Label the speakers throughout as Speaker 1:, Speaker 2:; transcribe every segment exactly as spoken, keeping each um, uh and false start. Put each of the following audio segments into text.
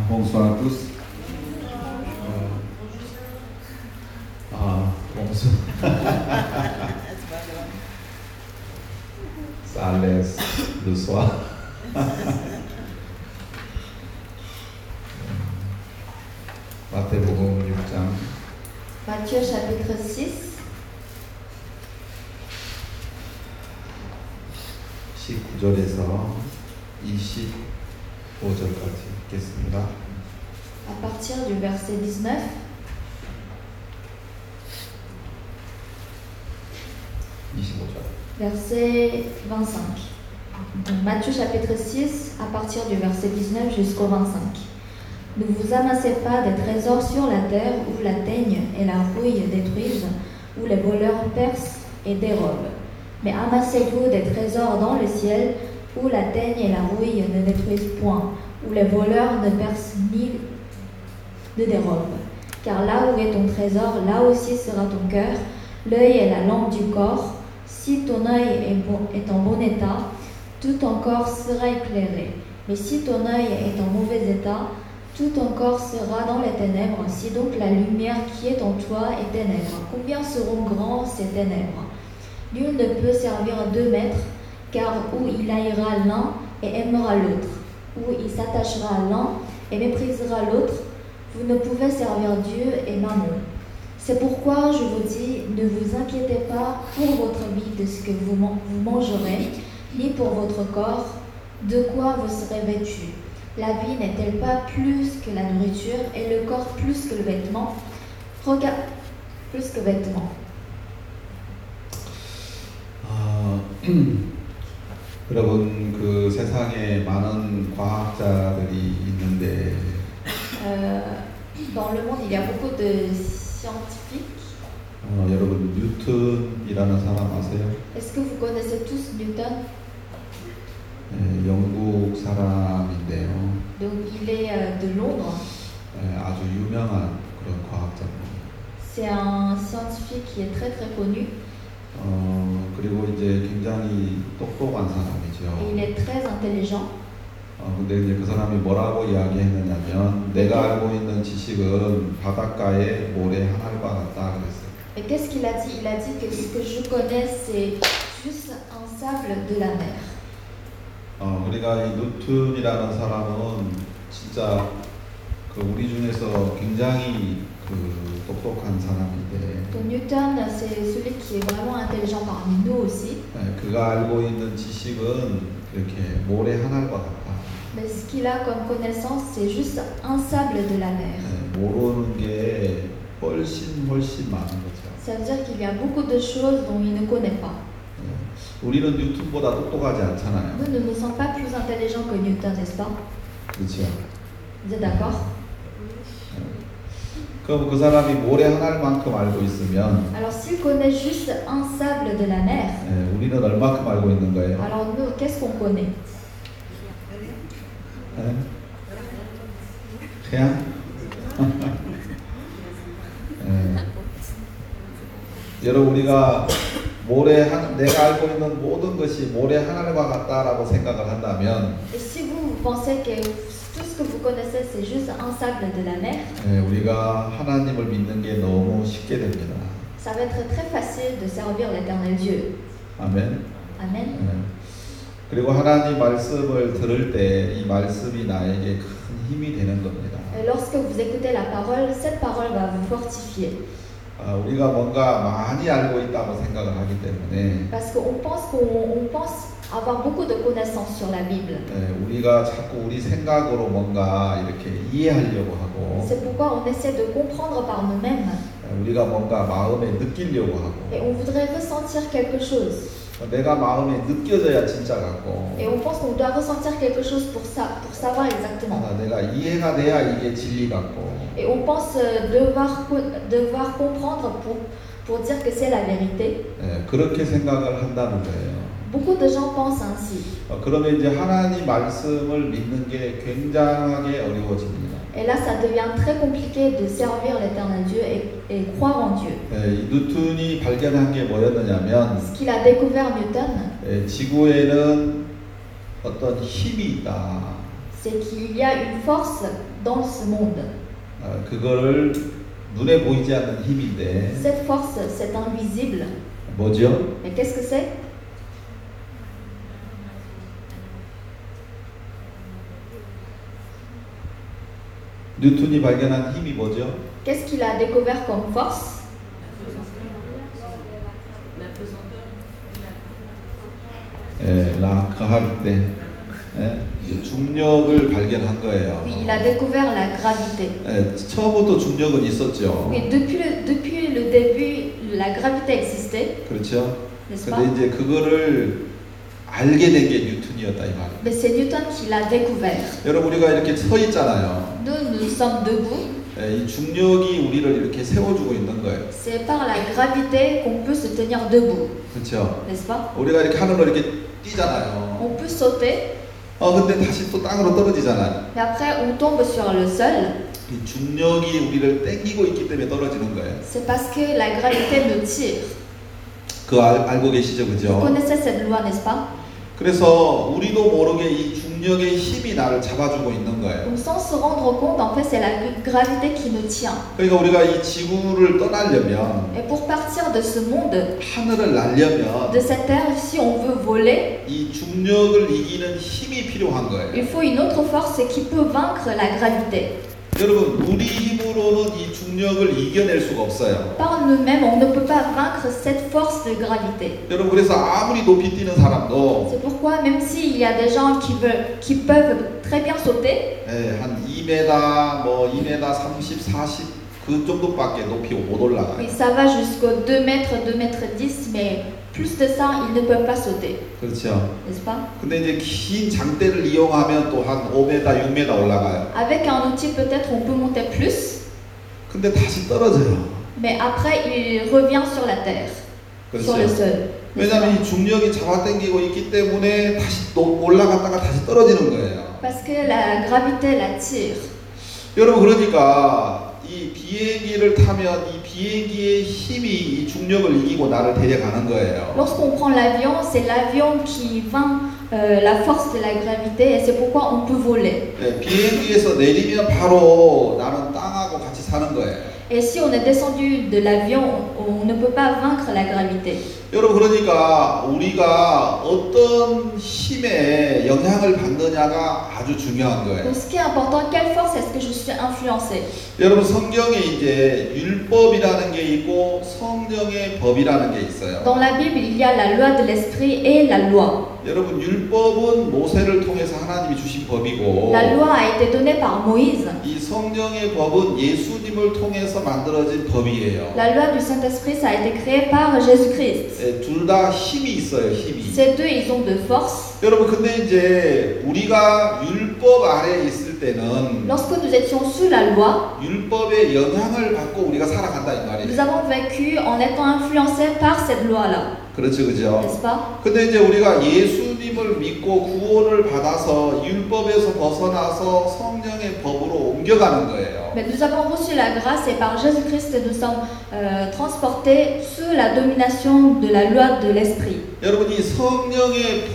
Speaker 1: Bonsoir à tous. Ah, bonsoir. Ça laisse le soir. 마태복음 육 장
Speaker 2: Matthieu chapitre six,
Speaker 1: 십구 절에서 이십오 절까지 읽겠습니다.
Speaker 2: à partir du verset dix-neuf
Speaker 1: 이십오 절.
Speaker 2: verset vingt-cinq. Donc, Matthieu chapitre six, à partir du verset dix-neuf jusqu'au vingt-cinq. Ne vous amassez pas des trésors sur la terre où la teigne et la rouille détruisent, où les voleurs percent et dérobent. Mais amassez-vous des trésors dans le ciel où la teigne et la rouille ne détruisent point, où les voleurs ne percent ni ne dérobent. Car là où est ton trésor, là aussi sera ton cœur. L'œil est la lampe du corps. Si ton œil est, bon, est en bon état, tout ton corps sera éclairé. Mais si ton œil est en mauvais état, tout ton corps sera dans les ténèbres. Si donc la lumière qui est en toi est ténèbres, combien seront grands ces ténèbres? Nul ne peut servir deux maîtres, car ou il haïra l'un et aimera l'autre, ou il s'attachera à l'un et méprisera l'autre. Vous ne pouvez servir Dieu et Mammon. C'est pourquoi je vous dis, ne vous inquiétez pas pour votre vie de ce que vous, man- vous mangerez, ni pour votre corps, de quoi vous serez vêtus. La vie n'est-elle pas plus que la nourriture, et le corps plus que le vêtement? Regarde, plus que vêtement.
Speaker 1: 아, 여러분 그 세상에 많은 과학자들이 있는데
Speaker 2: Euh, dans le monde, il y a beaucoup de scientifiques.
Speaker 1: 어, 여러분 뉴턴이라는 사람 아세요?
Speaker 2: Est-ce que vous connaissez tous Newton?
Speaker 1: 예, 영국 사람인데요.
Speaker 2: Donc, il est euh, de Londres.
Speaker 1: 예, 아주 유명한 그런 과학자입니다.
Speaker 2: C'est un scientifique qui est très très connu.
Speaker 1: 어, 그리고 이제 굉장히 똑똑한
Speaker 2: Et
Speaker 1: 사람이죠.
Speaker 2: il est très intelligent.
Speaker 1: 어, 근데 이제 그 사람이 뭐라고 이야기했느냐면 내가 알고 있는 지식은 바닷가의 모래 한 알과 같다 그랬어요.
Speaker 2: Et qu'est-ce qu'il a dit? Il a dit que ce que je connais, c'est juste un sable de la mer.
Speaker 1: 어, 우리가 이 뉴턴이라는 사람은 진짜 그 우리 중에서 굉장히 그 똑똑한 사람인데
Speaker 2: Donc Newton, c'est celui qui est vraiment intelligent parmi nous aussi.
Speaker 1: 예, 그가 알고 있는 지식은 이렇게 모래 한 알과 같다.
Speaker 2: Mais ce qu'il a comme connaissance, c'est juste un sable de la mer.
Speaker 1: 예, 모르는 게 훨씬 훨씬 많은 거죠.
Speaker 2: Ça veut dire qu'il y a beaucoup de choses dont il ne connaît pas.
Speaker 1: 예, 우리는 뉴턴보다 똑똑하지 않잖아요.
Speaker 2: Nous ne nous sommes pas plus intelligents que Newton, n'est-ce pas?
Speaker 1: 그렇죠.
Speaker 2: Vous êtes d'accord?
Speaker 1: 그럼 그 사람이 모래 한 알만큼 알고 있으면
Speaker 2: Alors s'il connaît juste un sable de la mer,
Speaker 1: 예, 우리는 얼마큼 알고 있는 거예요?
Speaker 2: alors nous, qu'est-ce qu'on connaît?
Speaker 1: 예? 그냥? 예. 여러분 우리가 모래 한 내가 알고 있는 모든 것이 모래 한 알과 같다라고 생각을 한다면
Speaker 2: Et si vous, vous pensez que tout ce que vous connaissez, c'est juste un sable de la mer,
Speaker 1: 예, 우리가 하나님을 믿는 게 너무 쉽게 됩니다.
Speaker 2: ça va être très facile de servir l'éternel Dieu.
Speaker 1: 아멘.
Speaker 2: Amen.
Speaker 1: 예. 그리고 하나님 말씀을 들을 때 이 말씀이 나에게 큰 힘이 되는 겁니다.
Speaker 2: Et lorsque vous écoutez la parole, cette parole va vous fortifier.
Speaker 1: 아, 우리가 뭔가 많이 알고 있다고 생각을 하기 때문에
Speaker 2: Parce qu'on pense qu'on on pense avoir beaucoup de connaissances sur la Bible.
Speaker 1: 예, 우리가 자꾸 우리 생각으로 뭔가 이렇게 이해하려고 하고
Speaker 2: C'est pourquoi on essaie de comprendre par nous-mêmes
Speaker 1: 예, 우리가 뭔가 마음에 느끼려고 하고
Speaker 2: et on voudrait ressentir quelque chose.
Speaker 1: 내가 마음에 느껴져야 진짜 같고
Speaker 2: Et on pense qu'on doit ressentir quelque chose pour ça, pour savoir exactement.
Speaker 1: 아, 내가 이해가 돼야 이게 진리 같고
Speaker 2: Et on pense euh, devoir, co- devoir comprendre pour, pour dire que c'est la vérité.
Speaker 1: 예, 그렇게 생각을 한다는 거예요.
Speaker 2: Beaucoup de gens pensent ainsi.
Speaker 1: 어, 그러면 이제 하나님 말씀을 믿는 게 굉장하게 어려워집니다.
Speaker 2: Et là, ça devient très compliqué de servir l'éternel Dieu et, et croire en Dieu.
Speaker 1: 예, 이 뉴턴이 발견한 게 뭐였느냐면
Speaker 2: Ce qu'il a découvert Newton,
Speaker 1: 예, 지구에는 어떤 힘이 있다.
Speaker 2: c'est qu'il y a une force dans ce monde.
Speaker 1: 어, 그거를 눈에 보이지 않는 힘인데
Speaker 2: Cette force, c'est invisible.
Speaker 1: 뭐죠?
Speaker 2: Mais qu'est-ce que c'est?
Speaker 1: 뉴턴이 발견한 힘이 뭐죠?
Speaker 2: Qu'est-ce qu'il a découvert comme force?
Speaker 1: 예, 라크할 때 예, 중력을 발견한 거예요.
Speaker 2: Oui, il a découvert la gravité.
Speaker 1: 예, 처음부터 중력은 있었죠.
Speaker 2: Oui, depuis le, depuis le début, la gravité existait,
Speaker 1: 그렇죠?
Speaker 2: n'est-ce pas?
Speaker 1: 근데 이제 그거를 알게 된 게 뉴턴이었다 이 말이에요.
Speaker 2: Mais c'est Newton qui l'a découvert.
Speaker 1: 여러분 우리가 이렇게 서 있잖아요.
Speaker 2: Nous, nous sommes debout.
Speaker 1: 예, 이 중력이 우리를 이렇게 세워주고 있는 거예요.
Speaker 2: C'est par la gravité qu'on peut se tenir debout,
Speaker 1: 그렇죠?
Speaker 2: n'est-ce pas?
Speaker 1: 우리가 이렇게 하늘로 이렇게 뛰잖아요.
Speaker 2: On peut sauter,
Speaker 1: 어 근데 다시 또 땅으로 떨어지잖아요.
Speaker 2: mais après on tombe sur le sol.
Speaker 1: 이 중력이 우리를 땡기고 있기 때문에 떨어지는 거예요.
Speaker 2: C'est parce que la gravité nous tire.
Speaker 1: 그거 알, 알고 계시죠,
Speaker 2: Vous
Speaker 1: 그죠?
Speaker 2: connaissez cette loi, n'est-ce pas?
Speaker 1: 그래서 우리도 모르게 이 중력의 힘이 나를 잡아주고 있는 거예요.
Speaker 2: Donc sans se rendre compte, en fait, c'est la gravité qui nous tient.
Speaker 1: 그러니까 우리가 이 지구를 떠나려면
Speaker 2: Et pour partir de ce monde,
Speaker 1: 하늘을 날려면
Speaker 2: de cette terre, si on veut voler,
Speaker 1: 이 중력을 이기는 힘이 필요한 거예요.
Speaker 2: il faut une autre force qui peut vaincre la gravité.
Speaker 1: 여러분 우리 힘으로는 이 중력을 이겨낼 수가 없어요.
Speaker 2: Par nous-mêmes, on ne peut pas vaincre cette force de gravité.
Speaker 1: 여러분 그래서 아무리 높이 뛰는 사람도
Speaker 2: C'est pourquoi, même s'il y a des gens qui, veulent, qui peuvent très bien sauter,
Speaker 1: 예, 한 이 미터, 뭐 이 미터 삼십, 사십 그 정도밖에 높이 못 올라가요.
Speaker 2: oui, ça va jusqu'au deux mètres, deux mètres dix, mais plus de ça, ils ne peuvent pas sauter,
Speaker 1: 그렇죠.
Speaker 2: n'est-ce pas?
Speaker 1: 근데 이제 긴 장대를 이용하면 또 한 오 미터, 육 미터 올라가요.
Speaker 2: Avec un outil, peut-être on peut monter plus,
Speaker 1: 근데 다시 떨어져요.
Speaker 2: mais après, il revient sur la terre, sur le
Speaker 1: 그렇죠.
Speaker 2: sol. n'est-ce pas?
Speaker 1: 왜냐하면 이 중력이 잡아당기고 있기 때문에 다시 또 올라갔다가 다시 떨어지는 거예요.
Speaker 2: Parce que la gravité la tire.
Speaker 1: 여러분 그러니까 이 비행기를 타면 이 비행기의 힘이 이 중력을 이기고 나를 데려가는 거예요.
Speaker 2: Lorsqu'on prend l'avion, c'est l'avion qui vainc euh, la force de la gravité et c'est pourquoi on peut voler.
Speaker 1: 네, 비행기에서 내리면 바로 나는 땅하고 같이 사는 거예요.
Speaker 2: Et si on est descendu de l'avion, on, on ne peut pas vaincre la gravité.
Speaker 1: 여러분 그러니까 우리가 어떤 힘에 영향을 받느냐가 아주 중요한 거예요.
Speaker 2: Donc ce qui est important, quelle force est-ce que je suis influencé?
Speaker 1: 여러분 성경에 이제 율법이라는 게 있고 성령의 법이라는 게 있어요.
Speaker 2: Dans la Bible, il y a la loi de l'esprit et la loi.
Speaker 1: 여러분 율법은 모세를 통해서 하나님이 주신 법이고
Speaker 2: La loi a été donnée par Moïse.
Speaker 1: 이 성령의 법은 예수님을 통해서 만들어진 법이에요.
Speaker 2: La loi du Saint-Esprit, ça a été créé par Jésus-Christ.
Speaker 1: 예, 둘 다 힘이 있어요, 힘이.
Speaker 2: Ces deux, ils ont de force.
Speaker 1: 여러분 근데 이제 우리가 율법 아래에 있을 때는
Speaker 2: Lorsque nous étions sous la loi,
Speaker 1: 율법의 영향을 받고 우리가 살아간다 이
Speaker 2: nous
Speaker 1: 말이에요.
Speaker 2: avons vécu en étant influencés par cette loi-là,
Speaker 1: 그렇죠, 그죠?
Speaker 2: n'est-ce pas?
Speaker 1: 근데 이제 우리가 예수님을 믿고 구원을 받아서 율법에서 벗어나서 성령의 법으로 옮겨가는 거예요.
Speaker 2: Mais nous avons reçu la grâce et par Jésus-Christ, nous sommes euh, transportés sous la domination de la loi de l'esprit.
Speaker 1: 여러분 이 성령의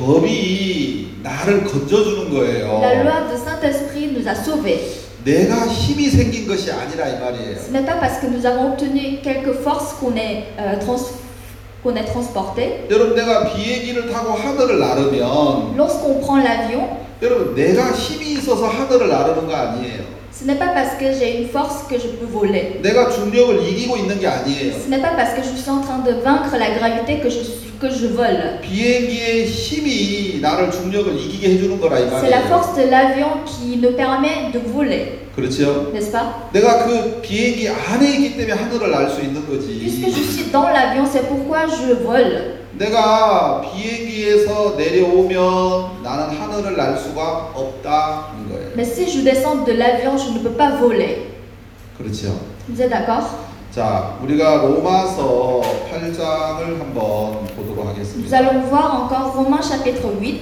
Speaker 1: 법이 나를 건져주는 거예요.
Speaker 2: La loi de Saint-Esprit nous a sauvés.
Speaker 1: 내가 힘이 생긴 것이 아니라 이
Speaker 2: Ce
Speaker 1: 말이에요.
Speaker 2: n'est pas parce que nous avons obtenu quelques forces qu'on est, euh, trans- qu'on est transporté.
Speaker 1: 여러분 내가 비행기를 타고 하늘을 나르면
Speaker 2: Lorsqu'on prend l'avion,
Speaker 1: 여러분 내가 힘이 있어서 하늘을 나르는 거 아니에요.
Speaker 2: ce n'est pas parce que j'ai une force que je peux voler.
Speaker 1: 내가 중력을 이기고 있는 게 아니에요.
Speaker 2: Ce n'est pas parce que je suis en train de vaincre la gravité que je, suis- que je vole.
Speaker 1: 비행기의 힘이 나를 중력을 이기게 해주는 거라 이
Speaker 2: C'est la
Speaker 1: 말이에요.
Speaker 2: force de l'avion qui nous permet de voler,
Speaker 1: 그렇죠?
Speaker 2: n'est-ce pas?
Speaker 1: 내가 그 비행기 안에 있기 때문에 하늘을 날 수 있는
Speaker 2: Puisque
Speaker 1: 거지.
Speaker 2: je suis dans l'avion, c'est pourquoi je vole.
Speaker 1: 내가 비행기에서 내려오면 나는 하늘을 날 수가 없다는 거예요.
Speaker 2: Mais si je descends de l'avion, je ne peux pas voler.
Speaker 1: 그렇죠?
Speaker 2: Vous êtes d'accord?
Speaker 1: 자, 우리가 로마서 팔 장을 한번 보도록
Speaker 2: Nous
Speaker 1: 하겠습니다.
Speaker 2: allons voir encore Romains chapitre huit.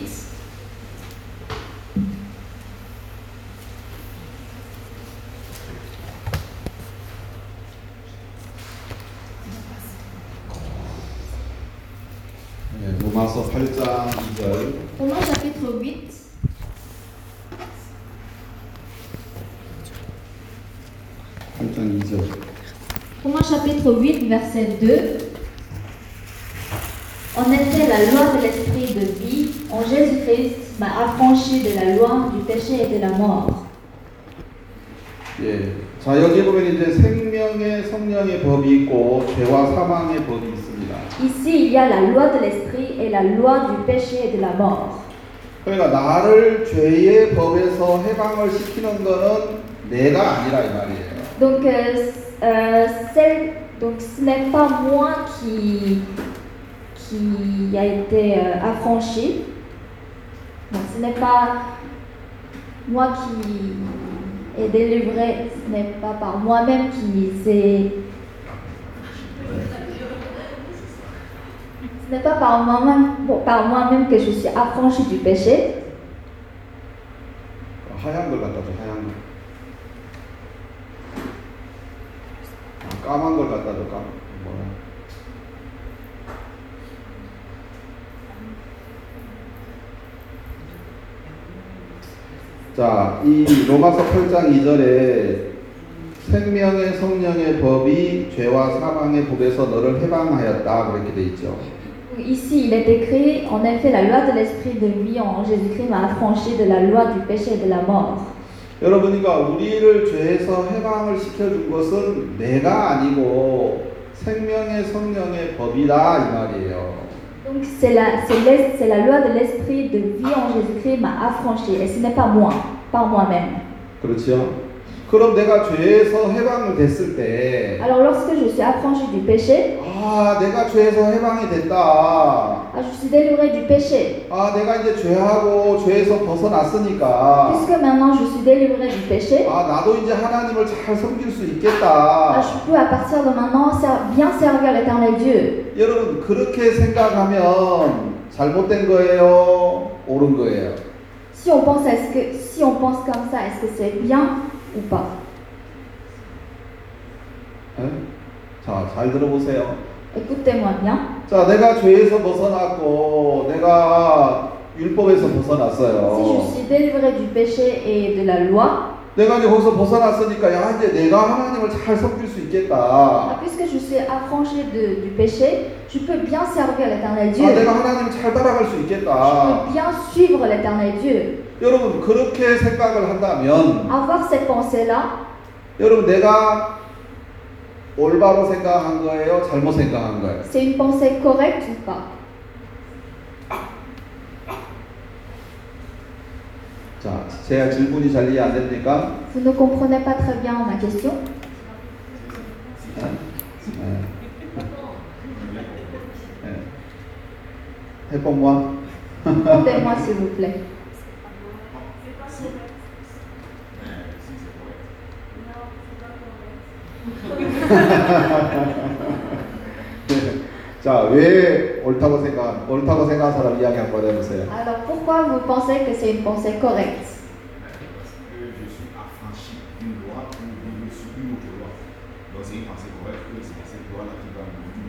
Speaker 1: 네, 로마서 팔 장 이 절.
Speaker 2: Romains chapitre huit.
Speaker 1: 팔 장 이 절.
Speaker 2: Romains chapitre huit, verset deux. En effet, la loi de l'esprit de vie en Jésus-Christ m'a affranchi de la loi du péché et de la mort.
Speaker 1: 예. 자, 여기 보면 이제 생명의 성령의 법이 있고 죄와 사망의 법이 있습니다.
Speaker 2: Ici, il y a la loi de l'esprit et la loi du péché et de la mort.
Speaker 1: 그러니까 나를 죄의 법에서 해방을 시키는 거는 내가 아니라 이 말이에요.
Speaker 2: Donc, euh, euh, celle, donc ce n'est pas moi qui, qui a été euh, affranchi. Donc, ce n'est pas moi qui est délivré, ce n'est pas par moi-même qui s'est... Ce n'est pas par moi-même, bon, par moi-même que je suis affranchi du péché.
Speaker 1: 하얀 걸 갖다 줘, 하얀 걸. 까만 걸 갖다 줘, 까만. 뭐야? 자, 이 로마서 팔 장 이 절에 생명의 성령의 법이 죄와 사망의 법에서 너를 해방하였다 그렇게 돼 있죠.
Speaker 2: Ici, il est écrit, en effet, la loi de l'esprit de vie en Jésus-Christ m'a affranchi de la loi du péché et de la mort.
Speaker 1: 여러분이가 우리를 죄에서 해방을 시켜준 것은 내가 아니고 생명의 성령의 법이다 이 말이에요.
Speaker 2: Donc c'est la, c'est l'es- c'est la loi de l'esprit de vie en Jésus-Christ m'a affranchi et ce n'est pas moi, pas moi-même.
Speaker 1: 그렇죠? 그럼 내가 죄에서 해방을 됐을 때,
Speaker 2: Alors lorsque je suis affranchi du péché,
Speaker 1: 아, 내가 죄에서 해방이 됐다.
Speaker 2: ah, je suis délivré du péché.
Speaker 1: 아, 내가 이제 죄하고 죄에서 벗어났으니까,
Speaker 2: Puisque maintenant je suis délivré du péché,
Speaker 1: 아, 나도 이제 하나님을 잘 섬길 수
Speaker 2: ah,
Speaker 1: 있겠다.
Speaker 2: je peux à partir de maintenant ser- bien servir l'éternel Dieu.
Speaker 1: 여러분, 그렇게 생각하면 잘못된 거예요? 옳은 거예요?
Speaker 2: Si on pense, est-ce que, si on pense comme ça, est-ce que c'est bien ou pas?
Speaker 1: 에? 자, 잘 들어보세요.
Speaker 2: Écoutez-moi bien.
Speaker 1: 자, 내가 죄에서 벗어났고, 내가 율법에서
Speaker 2: Si je
Speaker 1: 벗어났어요.
Speaker 2: suis délivré du péché et de la loi,
Speaker 1: 내가 이제 거기서 벗어났으니까, 야, 이제 내가 하나님을 잘 섬길 수
Speaker 2: ah,
Speaker 1: 있겠다.
Speaker 2: puisque je suis affranchi de- du péché, je peux bien servir l'éternel
Speaker 1: 아,
Speaker 2: Dieu.
Speaker 1: 내가 하나님 잘 따라갈 수
Speaker 2: Je
Speaker 1: 있겠다.
Speaker 2: peux bien suivre l'éternel Dieu.
Speaker 1: 여러분, 그렇게 생각을 한다면,
Speaker 2: Avoir cette pensée-là,
Speaker 1: 여러분, 내가 올바로 생각한 거예요? 잘못 생각한 거예요?
Speaker 2: c'est une pensée correcte ou pas?
Speaker 1: 자, 제가 질문이 잘 이해 안 됩니까?
Speaker 2: Vous ne comprenez pas très bien ma question?
Speaker 1: 네. 네. 해뽕과
Speaker 2: Répondez-moi s'il vous plaît.
Speaker 1: 자, 왜 옳다고 생각, 옳다고 생각한 사람 이야기 한번 해보세요.
Speaker 2: Alors pourquoi vous pensez que c'est une pensée correcte?
Speaker 3: Parce que je suis affranchi d'une loi pour vivre sous une autre loi. Donc c'est une pensée correcte que c'est cette loi-là qui va me guider.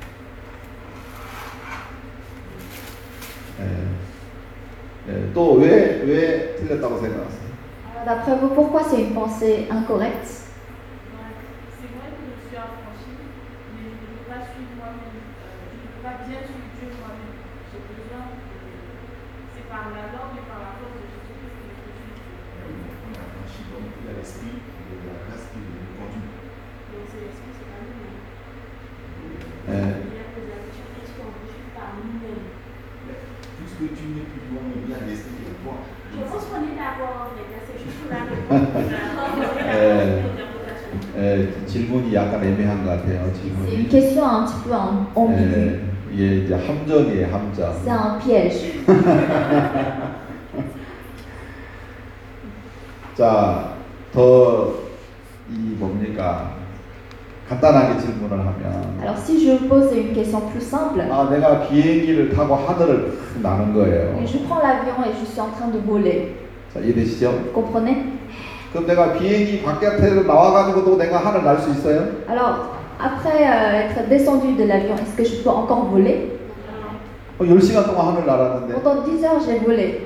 Speaker 1: 예. 예, 또 왜, 왜 틀렸다고 생각하세요?
Speaker 2: Alors d'après vous, pourquoi c'est une pensée incorrecte?
Speaker 4: C'est vrai que je suis affranchie, mais je ne peux pas suivre moi-même. Euh, je ne peux pas bien suivre Dieu moi-même. J'ai besoin, de- c'est par la norme et par la force de Jésus-Christ que je peux suivre Dieu.
Speaker 3: On est affranchi, donc il y a l'esprit de la grâce qui nous conduit.
Speaker 4: Donc c'est l'esprit, c'est pas nous-mêmes.
Speaker 1: 예.
Speaker 4: Il y a posé la question, est-ce qu'on ne suit par nous-mêmes?
Speaker 3: Mais puisque tu n'es plus toi-même, il y a l'esprit qui est toi.
Speaker 4: Je pense qu'on est d'accord en fait, hein, c'est juste pour la réponse.
Speaker 1: 예. 예, 질문이 약간 애매한 것 같아요.
Speaker 2: C'est une
Speaker 1: 질문이.
Speaker 2: question un petit peu am- ambiguë.
Speaker 1: 예, 이게 이제 함정이에요, 함정.
Speaker 2: C'est un piège.
Speaker 1: 자, 더 이 뭡니까? 간단하게 질문을 하면,
Speaker 2: Alors si je vous pose une question plus simple,
Speaker 1: 아, 내가 비행기를 타고 하늘을 나는 거예요.
Speaker 2: je prends l'avion et je suis en train de voler.
Speaker 1: 자, 이해되시죠?
Speaker 2: Vous comprenez?
Speaker 1: 그럼 내가 비행기 바깥으로 나와가지고 또 내가 하늘 날 수 있어요?
Speaker 2: Alors, après euh, être descendu de l'avion, est-ce que je peux encore voler?
Speaker 1: 어, 열 시간 동안 하늘 날았는데,
Speaker 2: Pendant dix heures, j'ai volé.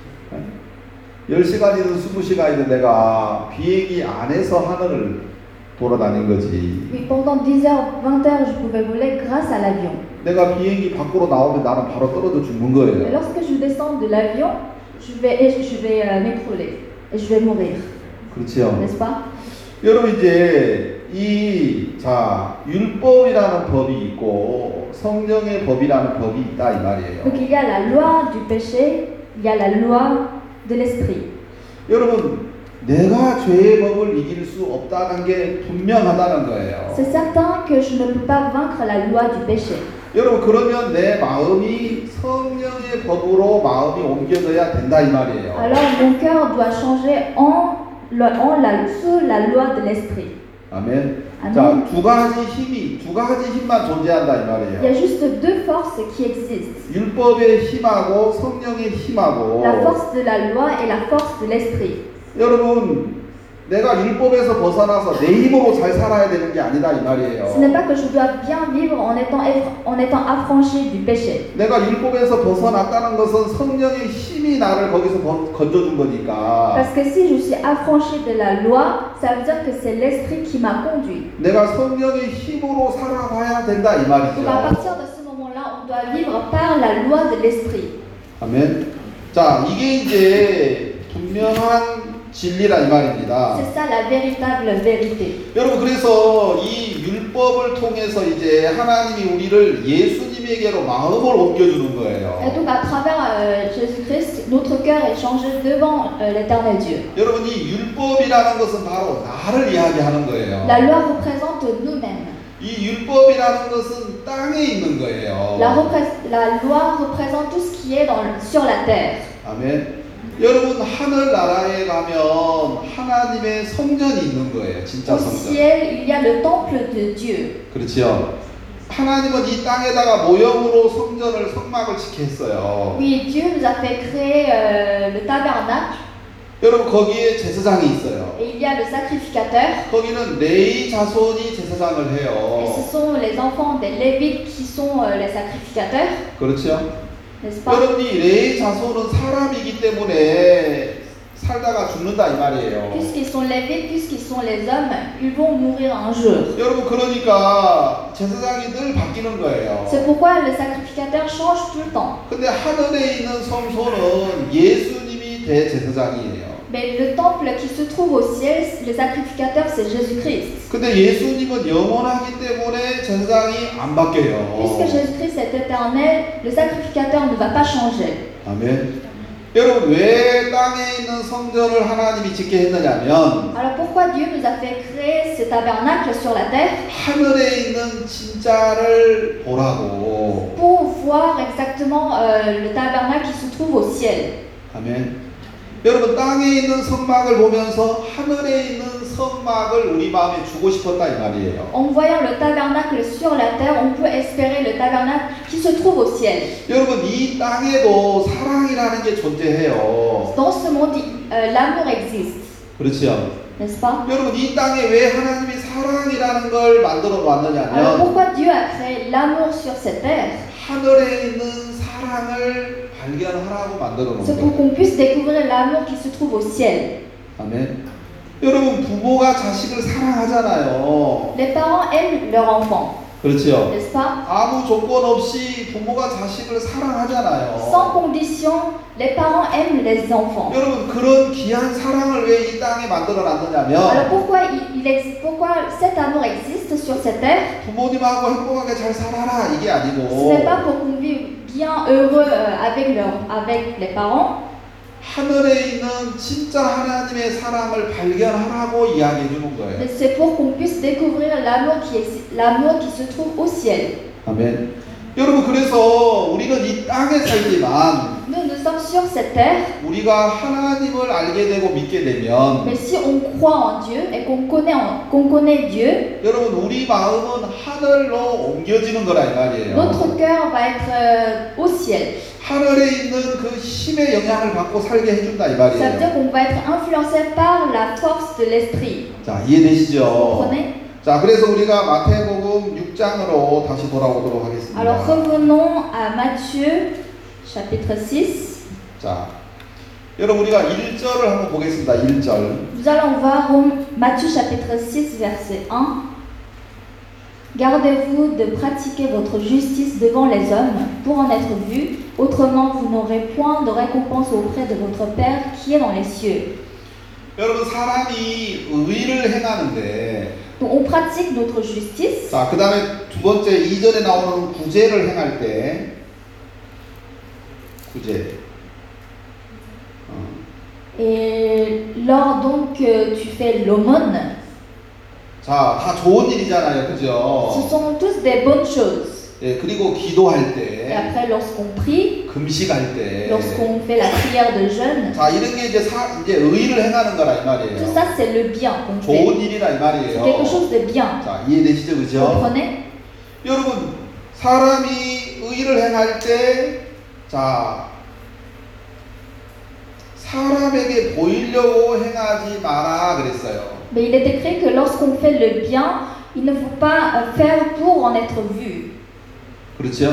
Speaker 1: 열 시간이든 스무 시간이든 내가 비행기 안에서 하늘을 돌아다닌 거지.
Speaker 2: Oui, pendant dix heures, vingt heures, je pouvais voler grâce à l'avion.
Speaker 1: 내가 비행기 밖으로 나오면 나는 바로 떨어져 죽는
Speaker 2: Et
Speaker 1: 거예요.
Speaker 2: lorsque je descends de l'avion, je vais, et je vais euh, m'écrouler et je vais mourir,
Speaker 1: 그렇죠.
Speaker 2: n'est-ce pas?
Speaker 1: 여러분 이제 이 자 율법이라는 법이 있고 성령의 법이라는 법이 있다 이 말이에요.
Speaker 2: Donc il y a la loi du péché, il y a la loi de l'esprit.
Speaker 1: 여러분 내가 죄의 법을 이길 수 없다는 게 분명하다는 거예요.
Speaker 2: C'est certain que je ne peux pas vaincre la loi du péché.
Speaker 1: 여러분 그러면 내 마음이 성령의 법으로 마음이 옮겨져야 된다 이 말이에요.
Speaker 2: Alors mon cœur doit changer en, le- en la, sous la loi de l'esprit.
Speaker 1: 아멘.
Speaker 2: 아멘.
Speaker 1: 자, 두 가지 힘이 두 가지 힘만 존재한다 이
Speaker 2: Il y a
Speaker 1: 말이에요.
Speaker 2: juste deux forces qui existent.
Speaker 1: 율법의 힘하고 성령의 힘하고.
Speaker 2: La force de la loi et la force de l'esprit.
Speaker 1: 여러분 내가 율법에서 벗어나서 내 힘으로 잘 살아야 되는 게 아니다 이
Speaker 2: Ce n'est
Speaker 1: 말이에요.
Speaker 2: pas que je dois bien vivre en étant, eff- en étant affranchi du péché.
Speaker 1: 내가 율법에서 벗어났다는 것은 성령의 힘이 나를 거기서 번- 건져준 거니까.
Speaker 2: Parce que si je suis affranchi de la loi, ça veut dire que c'est l'esprit qui m'a conduit.
Speaker 1: 내가 성령의 힘으로 살아가야 된다 이
Speaker 2: Donc à
Speaker 1: 말이죠.
Speaker 2: partir de ce moment-là, on doit vivre par la loi de l'esprit.
Speaker 1: 아멘. 자, 이게 이제 분명한 진리라 이 말입니다.
Speaker 2: C'est ça la véritable vérité.
Speaker 1: 여러분 그래서 이 율법을 통해서 이제 하나님이 우리를 예수님에게로 마음을 옮겨주는
Speaker 2: Et
Speaker 1: 거예요.
Speaker 2: donc à travers euh, Jésus-Christ, notre cœur est changé devant euh, l'éternel Dieu.
Speaker 1: 여러분 이 율법이라는 것은 바로 나를 이야기하는 거예요.
Speaker 2: La loi représente nous-mêmes.
Speaker 1: 이 율법이라는 것은 땅에 있는 거예요.
Speaker 2: La, repré- la loi représente tout ce qui est dans, le- sur la terre.
Speaker 1: 아멘. 여러분 하늘 나라에 가면 하나님의 성전이 있는 거예요. 진짜
Speaker 2: Au
Speaker 1: 성전.
Speaker 2: ciel, il y a le temple de Dieu.
Speaker 1: 그렇죠. 하나님은 이 땅에다가 모형으로 성전을 성막을 짓게 했어요.
Speaker 2: Oui, Dieu nous a fait créer euh, le tabernacle
Speaker 1: 여러분 거기에 제사장이 있어요.
Speaker 2: et il y a le sacrificateur.
Speaker 1: 거기는 레이 자손이 제사장을
Speaker 2: Et
Speaker 1: 해요.
Speaker 2: ce sont les enfants des Lévites qui sont euh, les sacrificateurs,
Speaker 1: 그렇죠?
Speaker 2: n'est-ce pas?
Speaker 1: 여러분 이 레이 자손은 사람이기 때문에 살다가 죽는다 이 말이에요.
Speaker 2: Puisqu'ils sont Lévites, puisqu'ils sont les hommes, ils vont mourir un jour.
Speaker 1: 여러분 그러니까 제사장이 늘 바뀌는 거예요.
Speaker 2: C'est pourquoi le sacrificateur change tout le temps.
Speaker 1: 근데 하늘에 있는 성소는 예수님이 대제사장이에요.
Speaker 2: Mais le temple qui se trouve au ciel, le sacrificateur, c'est Jésus-Christ.
Speaker 1: 근데 예수님은 영원하기 때문에 제사장이 안 바뀌어요.
Speaker 2: Puisque Jésus-Christ est éternel, le sacrificateur ne va pas changer.
Speaker 1: 아멘. 여러분 왜 땅에 있는 성전을 하나님이 짓게 했느냐면
Speaker 2: Alors pourquoi Dieu nous a fait créer ce tabernacle sur la terre?
Speaker 1: 하늘에 있는 진짜를 보라고.
Speaker 2: Pour voir exactement euh, le tabernacle qui se trouve au ciel.
Speaker 1: 아멘. 여러분 땅에 있는 성막을 보면서 하늘에 있는 성막을 우리 마음에 주고 싶었다 이 말이에요.
Speaker 2: En voyant le tabernacle sur la terre, on peut espérer le tabernacle qui se trouve au ciel.
Speaker 1: 여러분 이 땅에도 사랑이라는 게 존재해요.
Speaker 2: Dans ce monde, euh, l'amour existe,
Speaker 1: 그렇죠.
Speaker 2: n'est-ce pas?
Speaker 1: 여러분 이 땅에 왜 하나님이 사랑이라는 걸 만들어
Speaker 2: Alors
Speaker 1: 왔느냐면
Speaker 2: pourquoi Dieu a créé l'amour sur cette terre?
Speaker 1: 하늘에 있는 사랑을 발견하라고 만들어 놓은
Speaker 2: C'est pour
Speaker 1: 거예요.
Speaker 2: qu'on puisse découvrir l'amour qui se trouve au ciel.
Speaker 1: 아멘. 여러분 부모가 자식을 사랑하잖아요.
Speaker 2: Les parents aiment leur enfant,
Speaker 1: 그렇죠.
Speaker 2: n'est-ce pas?
Speaker 1: 아무 조건 없이 부모가 자식을 사랑하잖아요.
Speaker 2: Sans condition, les parents aiment les enfants.
Speaker 1: 여러분 그런 귀한 사랑을 왜 이 땅에 만들어
Speaker 2: Alors
Speaker 1: 놨느냐면
Speaker 2: pourquoi, il, il ex- pourquoi cet amour existe sur cette terre?
Speaker 1: 부모님하고 행복하게 잘 살아라 이게
Speaker 2: Ce
Speaker 1: 아니고
Speaker 2: n'est pas pour qu'on vive bien heureux euh, avec, leur, avec les parents,
Speaker 1: 하늘에 있는 진짜 하나님의 사랑을 발견하라고 이야기해 주는 거예요.
Speaker 2: mais c'est pour qu'on puisse découvrir l'amour qui, est- l'amour qui se trouve au ciel.
Speaker 1: 아멘. 여러분 그래서 우리는 이 땅에 살지만
Speaker 2: Nous, nous sommes sur cette terre,
Speaker 1: 우리가 하나님을 알게 되고 믿게 되면
Speaker 2: mais si on croit en Dieu et qu'on connaît, en- qu'on connaît Dieu,
Speaker 1: 여러분 우리 마음은 하늘로 옮겨지는 거라 이 말이에요.
Speaker 2: notre cœur va être euh, au ciel.
Speaker 1: 하늘에 있는 그 힘의 영향을 받고 살게 해준다 이
Speaker 2: Ça veut dire
Speaker 1: 말이에요.
Speaker 2: qu'on va être influencé par la force de l'esprit.
Speaker 1: 자
Speaker 2: Vous
Speaker 1: 이해되시죠?
Speaker 2: comprenez?
Speaker 1: 자 그래서 우리가 마태복음 육 장으로 다시 돌아오도록 하겠습니다.
Speaker 2: Alors revenons à Matthieu chapitre six.
Speaker 1: 자 여러분 우리가 일 절을 한번 보겠습니다. 일 절.
Speaker 2: Nous allons voir Rome- Matthieu chapitre six verset un. Gardez-vous de pratiquer votre justice devant les hommes pour en être vu, autrement vous n'aurez point de récompense auprès de votre Père qui est dans les cieux.
Speaker 1: 여러분 사람이 의를 행하는데
Speaker 2: Donc on pratique notre justice.
Speaker 1: 자, 그 다음에 두 번째 이 절에 나오는 구제를 행할 때 구제 어.
Speaker 2: Et lors donc que tu fais l'aumône,
Speaker 1: 자, 다 좋은 일이잖아요.
Speaker 2: ce
Speaker 1: 그죠?
Speaker 2: sont tous des bonnes choses.
Speaker 1: 예, 그리고 기도할
Speaker 2: Et
Speaker 1: 때
Speaker 2: après, lorsqu'on prie,
Speaker 1: 금식할 때
Speaker 2: lorsqu'on fait la prière de jeûne,
Speaker 1: 자, 이런 게 이제 사, 이제 의를 행하는 거라 이
Speaker 2: tout
Speaker 1: 말이에요.
Speaker 2: ça c'est le bien qu'on
Speaker 1: 좋은
Speaker 2: fait.
Speaker 1: 일이라 이
Speaker 2: C'est
Speaker 1: 말이에요.
Speaker 2: quelque chose de bien.
Speaker 1: 자, 이해되시죠?
Speaker 2: Vous
Speaker 1: 그죠?
Speaker 2: comprenez?
Speaker 1: 여러분, 사람이 의를 행할 때 자, 사람에게 보이려고 행하지 마라 그랬어요.
Speaker 2: Mais il est écrit que lorsqu'on fait le bien, il ne faut pas euh, faire pour en être vu.
Speaker 1: 그렇죠?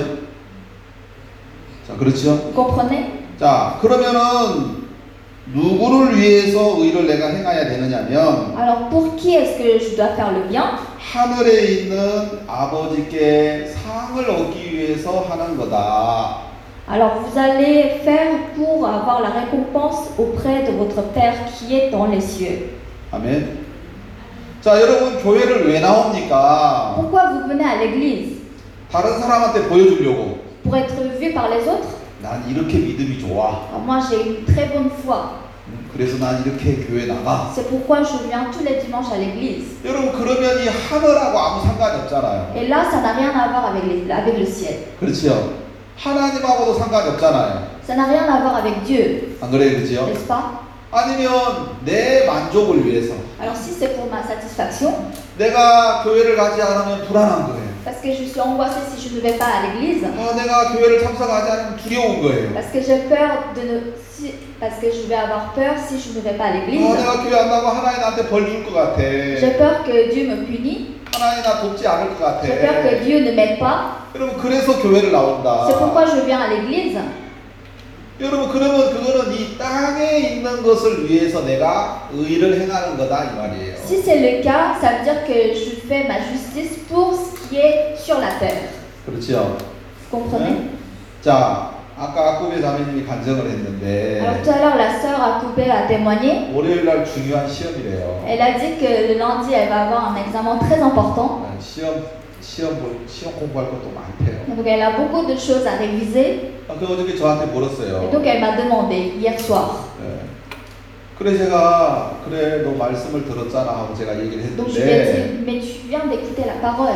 Speaker 1: 자, 그렇죠?
Speaker 2: Vous comprenez?
Speaker 1: 자, 그러면은 누구를 위해서 의를 내가 행해야 되느냐면
Speaker 2: Alors pour qui est-ce que je dois faire le bien?
Speaker 1: 하늘에 있는 아버지께 상을 얻기 위해서 하는 거다.
Speaker 2: Alors vous allez faire pour avoir la récompense auprès de votre Père qui est dans les cieux.
Speaker 1: 아멘. 자, 여러분 교회를 왜 나옵니까?
Speaker 2: Pourquoi vous venez à l'église?
Speaker 1: 다른 사람한테 보여주려고.
Speaker 2: Pour être vu par les autres?
Speaker 1: 난 이렇게 믿음이 좋아.
Speaker 2: Alors moi j'ai une très bonne foi.
Speaker 1: 음, 그래서 난 이렇게 교회 나가.
Speaker 2: C'est pourquoi je viens tous les dimanches à l'église.
Speaker 1: 여러분 그러면 이 하늘하고 아무 상관이 없잖아요.
Speaker 2: Et là ça n'a rien à voir avec, les- avec le ciel.
Speaker 1: 그렇죠? 하나님하고도 상관이 없잖아요.
Speaker 2: Ça n'a rien à voir avec Dieu,
Speaker 1: 안 그래요, 그죠?
Speaker 2: n'est-ce pas?
Speaker 1: 아니면 내 만족을 위해서
Speaker 2: Alors si c'est pour ma satisfaction,
Speaker 1: 내가 교회를 가지 않으면 불안한 거예요.
Speaker 2: parce que je suis angoissée si je ne vais pas à l'église,
Speaker 1: 아, 내가 교회를 참석하지 않으면 두려운 거예요.
Speaker 2: parce que j'ai peur de ne, si- parce que je vais avoir peur si je ne vais pas à l'église.
Speaker 1: 아, 내가 교회 안 나고 하나님 나한테 벌 줄 것 같아.
Speaker 2: J'ai peur que Dieu me punisse.
Speaker 1: 하나님 나 돕지 않을 것 같아.
Speaker 2: J'ai peur que Dieu ne m'aide pas.
Speaker 1: 여러분 그래서 교회를 나온다.
Speaker 2: C'est pourquoi je viens à l'église.
Speaker 1: 여러분 그러면 그거는 이 땅에 있는 것을 위해서 내가 의를 행하는 거다 이 말이에요.
Speaker 2: Si c'est le cas, ça veut dire que je fais ma justice pour ce qui est sur la terre.
Speaker 1: 그렇죠?
Speaker 2: Vous comprenez?
Speaker 1: 자, 아까 아쿠베 자매님이 간증을 했는데
Speaker 2: Alors tout à l'heure, la sœur Akoubé a témoigné.
Speaker 1: 월요일 날 중요한 시험이래요.
Speaker 2: Elle a dit que le lundi, elle va avoir un examen très important.
Speaker 1: 아, 시험 시험 볼 시험 공부할 것도 많대요.
Speaker 2: Donc elle a beaucoup de choses à réviser.
Speaker 1: 아, 그 어저께 저한테
Speaker 2: Et
Speaker 1: 물었어요.
Speaker 2: donc elle m'a demandé hier soir.
Speaker 1: 예. 그래 제가 그래 너 말씀을 들었잖아 하고 제가 얘기를
Speaker 2: Donc je lui ai
Speaker 1: 했는데
Speaker 2: dit, mais tu viens d'écouter la parole.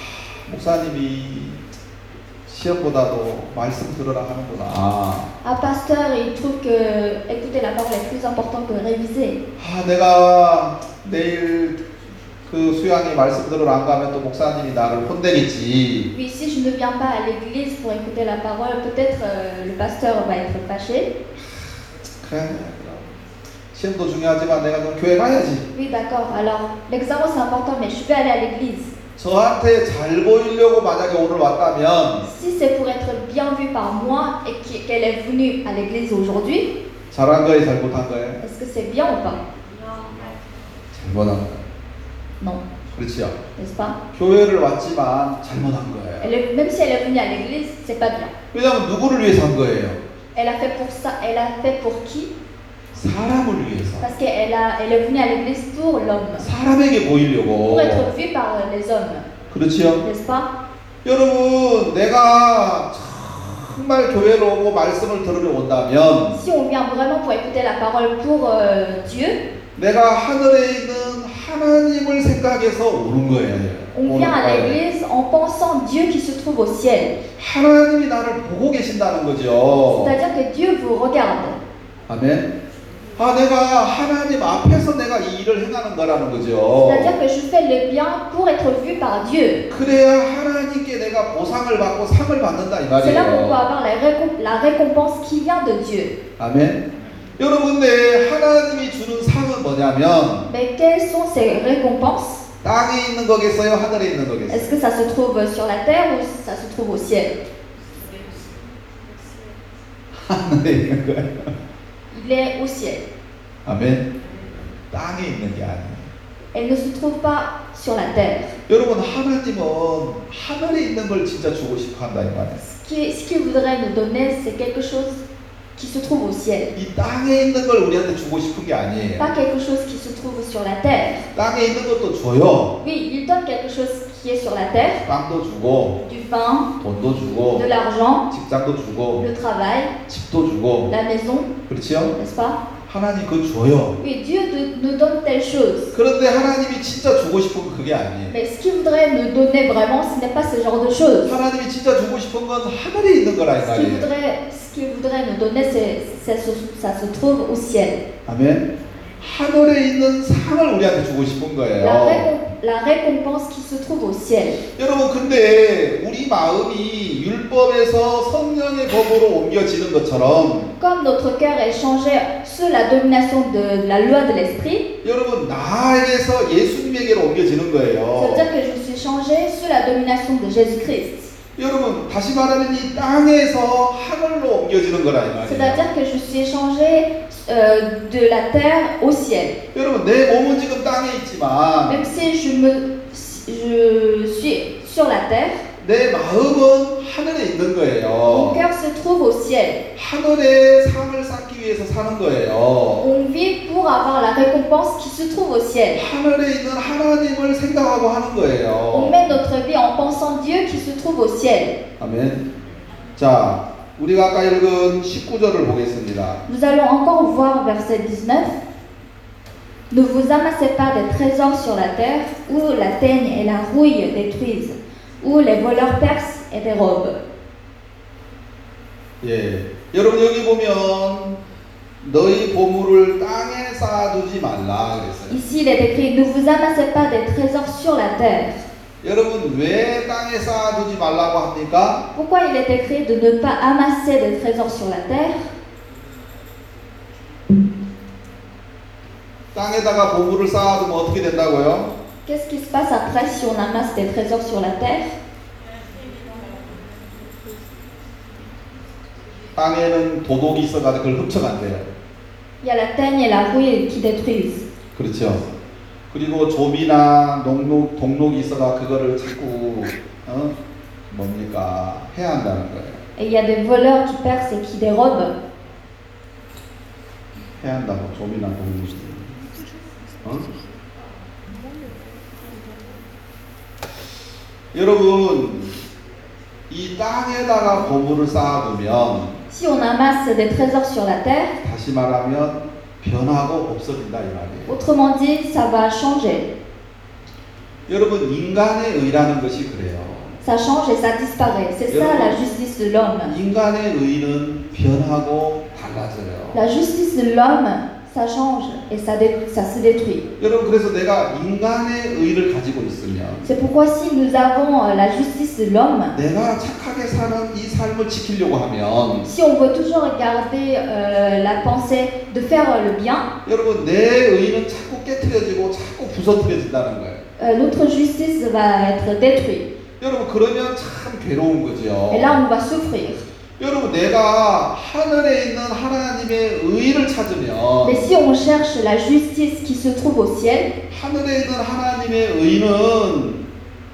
Speaker 1: 목사님이 시험보다도 말씀 들으라 하는구나.
Speaker 2: Un pasteur, il trouve que écouter la parole est plus important que réviser.
Speaker 1: 아, 내가 내일 그 수양이 말씀 들으러 안 가면 또 목사님이 나를 혼내겠지.
Speaker 2: Oui, si je ne viens pas à l'église pour écouter la parole, peut-être euh, le pasteur va être fâché.
Speaker 1: 그래. 시험도 중요하지만 내가 좀 교회 가야지.
Speaker 2: Oui, d'accord. Alors, l'examen c'est important, mais je vais aller à l'église.
Speaker 1: 저한테 잘 보이려고 만약에 오늘 왔다면
Speaker 2: Si c'est pour être bien vu par moi et qui- qu'elle est venue à l'église aujourd'hui,
Speaker 1: 잘한 거예요, 잘못한 거예요?
Speaker 2: est-ce que c'est bien ou pas?
Speaker 1: 잘못한 거예요.
Speaker 2: Non,
Speaker 1: 그렇지요.
Speaker 2: n'est-ce pas?
Speaker 1: 교회를 왔지만 잘못한 거예요.
Speaker 2: Elle est- même si elle est venue à l'église, c'est pas bien.
Speaker 1: 왜냐하면 누구를 위해서 한 거예요?
Speaker 2: Elle a fait pour ça, elle a fait pour qui?
Speaker 1: 사람을 위해서.
Speaker 2: Parce qu'elle a, elle est venue à l'église pour l'homme,
Speaker 1: 사람에게 보이려고.
Speaker 2: pour être vue par euh, les hommes,
Speaker 1: 그렇지요.
Speaker 2: n'est-ce pas?
Speaker 1: 여러분, 내가 정말 교회로 오고 말씀을 들으러 온다면
Speaker 2: Si on vient vraiment pour écouter la parole pour euh, Dieu,
Speaker 1: 내가 하늘에 있는 하나님을 생각해서 오는 거예요.
Speaker 2: on
Speaker 1: 오는
Speaker 2: vient à
Speaker 1: 거예요.
Speaker 2: l'église en pensant Dieu qui se trouve au ciel.
Speaker 1: 하나님이 나를 보고 계신다는 거죠.
Speaker 2: C'est-à-dire que Dieu vous regarde.
Speaker 1: 아멘. 아, 내가 하나님 앞에서 내가 이 일을 행하는 거라는 거죠.
Speaker 2: C'est-à-dire que je fais le bien pour être vu par Dieu.
Speaker 1: 그래야 하나님께 내가 보상을 받고 상을 받는다 이
Speaker 2: C'est là qu'on peut
Speaker 1: 말이에요.
Speaker 2: avoir la, récom- la récompense qui vient de Dieu.
Speaker 1: 아멘. 여러분, 근데 하나님이 주는 상은 뭐냐면
Speaker 2: Mais quelles sont ces récompenses?
Speaker 1: 땅에 있는 거겠어요? 하늘에 있는 거겠어요?
Speaker 2: Est-ce que ça se trouve sur la terre ou ça se trouve au ciel?
Speaker 1: 하늘에 있는 거예요.
Speaker 2: Il Il est au ciel.
Speaker 5: 아멘. 땅에 있는 게 아니에요.
Speaker 2: Elle ne se trouve pas sur la terre.
Speaker 5: 여러분, 하나님은 하늘에 있는 걸 진짜 주고 싶어 한다 이 말이에요.
Speaker 2: Ce qui- ce qu'il voudrait nous donner, c'est quelque chose qui se trouve au ciel.
Speaker 5: 이 땅에 있는 걸 우리한테 주고 싶은 게 아니에요.
Speaker 2: Pas quelque chose qui se trouve sur la terre.
Speaker 5: 땅에 있는 것도 줘요.
Speaker 2: Oui, il donne quelque chose qui est sur la terre.
Speaker 5: 빵도 주고,
Speaker 2: Du pain,
Speaker 5: 돈도 주고,
Speaker 2: de l'argent,
Speaker 5: 직장도 주고,
Speaker 2: le travail,
Speaker 5: 집도 주고,
Speaker 2: la maison,
Speaker 5: 그렇죠?
Speaker 2: n'est-ce pas?
Speaker 5: 하나님 그거 줘요.
Speaker 2: Oui, Dieu de- nous donne telle chose.
Speaker 5: 그런데 하나님이 진짜 주고 싶은 건 그게 아니에요.
Speaker 2: Mais ce qu'il voudrait nous donner vraiment, ce n'est pas ce genre de choses.
Speaker 5: 하나님이 진짜 주고 싶은 건 하늘에 있는 거라 이
Speaker 2: Ce qu'il
Speaker 5: 말이에요.
Speaker 2: voudrait, ce qu'il voudrait nous donner, c'est, c'est ce- ça se trouve au ciel.
Speaker 5: 아멘. 하늘에 있는 상을 우리한테 주고 싶은
Speaker 2: La,
Speaker 5: 거예요.
Speaker 2: récom- la récompense qui se trouve au ciel.
Speaker 5: 여러분, 근데 우리 마음이 율법에서 성령의 법으로 옮겨지는 것처럼
Speaker 2: Comme notre cœur est changé sous la domination de la loi de l'esprit,
Speaker 5: 여러분, 나에게서 예수님에게로 옮겨지는
Speaker 2: ça
Speaker 5: 거예요.
Speaker 2: veut dire que je suis changé sous la domination de Jésus-Christ.
Speaker 5: 여러분, 다시 말하면 이 땅에서 하늘로 옮겨지는 거라 이 말이에요.
Speaker 2: C'est-à-dire que je suis changé euh, de la terre au ciel.
Speaker 5: 여러분, 내 몸은 지금 땅에 있지만
Speaker 2: Même si je, me, je suis sur la terre,
Speaker 5: 내 마음은 하늘에 있는
Speaker 2: mon
Speaker 5: 거예요.
Speaker 2: cœur se trouve au ciel.
Speaker 5: 하늘의 상을 쌓기 위해서 사는 거예요.
Speaker 2: On vit pour avoir la récompense qui se trouve au ciel.
Speaker 5: 하늘에 있는 하나님을 생각하고 하는
Speaker 2: On
Speaker 5: 거예요.
Speaker 2: met notre vie en pensant Dieu qui se trouve au ciel.
Speaker 5: 아멘. 자, 우리가 아까 읽은 십구 절을 보겠습니다.
Speaker 2: Nous allons encore voir verset dix-neuf. Ne vous amassez pas des trésors sur la terre où la teigne et la rouille détruisent, où les voleurs percent et dérobent.
Speaker 5: 예, 여러분 여기 보면 너희 보물을 땅에 쌓아두지 말라 그랬어요.
Speaker 2: Ici, il est écrit, ne vous amassez pas des trésors sur la terre.
Speaker 5: 여러분 왜 땅에 쌓아두지 말라고 합니까?
Speaker 2: Pourquoi il est écrit de ne pas amasser des trésors sur la terre?
Speaker 5: 땅에다가 보물을 쌓아두면 어떻게 된다고요?
Speaker 2: Qu'est-ce qui se passe après si on amasse des trésors sur la terre?
Speaker 5: 땅에는 도둑이 있어가지고 그걸 훔쳐간대요.
Speaker 2: Il y a la teigne et la rouille qui détruisent.
Speaker 5: 그렇죠. 그리고 조비나 농록, 동록이 있어가 그거를 자꾸 어? 뭡니까 해야 한다는 거예요.
Speaker 2: Et il y a des voleurs qui percent et qui dérobent.
Speaker 5: 해야 한다고 조비나 동록이. 어? 여러분 이 땅에다가 보물을 쌓아두면
Speaker 2: Si on amasse des trésors sur la terre,
Speaker 5: 다시 말하면 변하고 없어진다 이 말이에요.
Speaker 2: autrement dit, ça va changer.
Speaker 5: 여러분 인간의 의라는 것이 그래요.
Speaker 2: Ça change et ça disparaît. C'est ça la justice de l'homme.
Speaker 5: 인간의 의는 변하고 달라져요.
Speaker 2: La justice de l'homme, ça change et ça, dé- ça se détruit.
Speaker 5: 여러분 그래서 내가 인간의 의를 가지고 있으면
Speaker 2: C'est pourquoi si nous avons euh, la justice de l'homme,
Speaker 5: 내가 착하게 사는 이 삶을 지키려고 하면
Speaker 2: si on veut toujours garder euh, la pensée de faire euh, le bien,
Speaker 5: 여러분 내 의는 자꾸 깨트려지고 자꾸 부서뜨려진다는 거예요.
Speaker 2: euh, notre justice va être détruite.
Speaker 5: 여러분 그러면 참 괴로운 거죠.
Speaker 2: Et là, on va souffrir.
Speaker 5: 여러분 내가 하늘에 있는 하나님의 의를 찾으면
Speaker 2: Mais si on cherche la justice qui se trouve au ciel,
Speaker 5: 하늘에 있는 하나님의 의는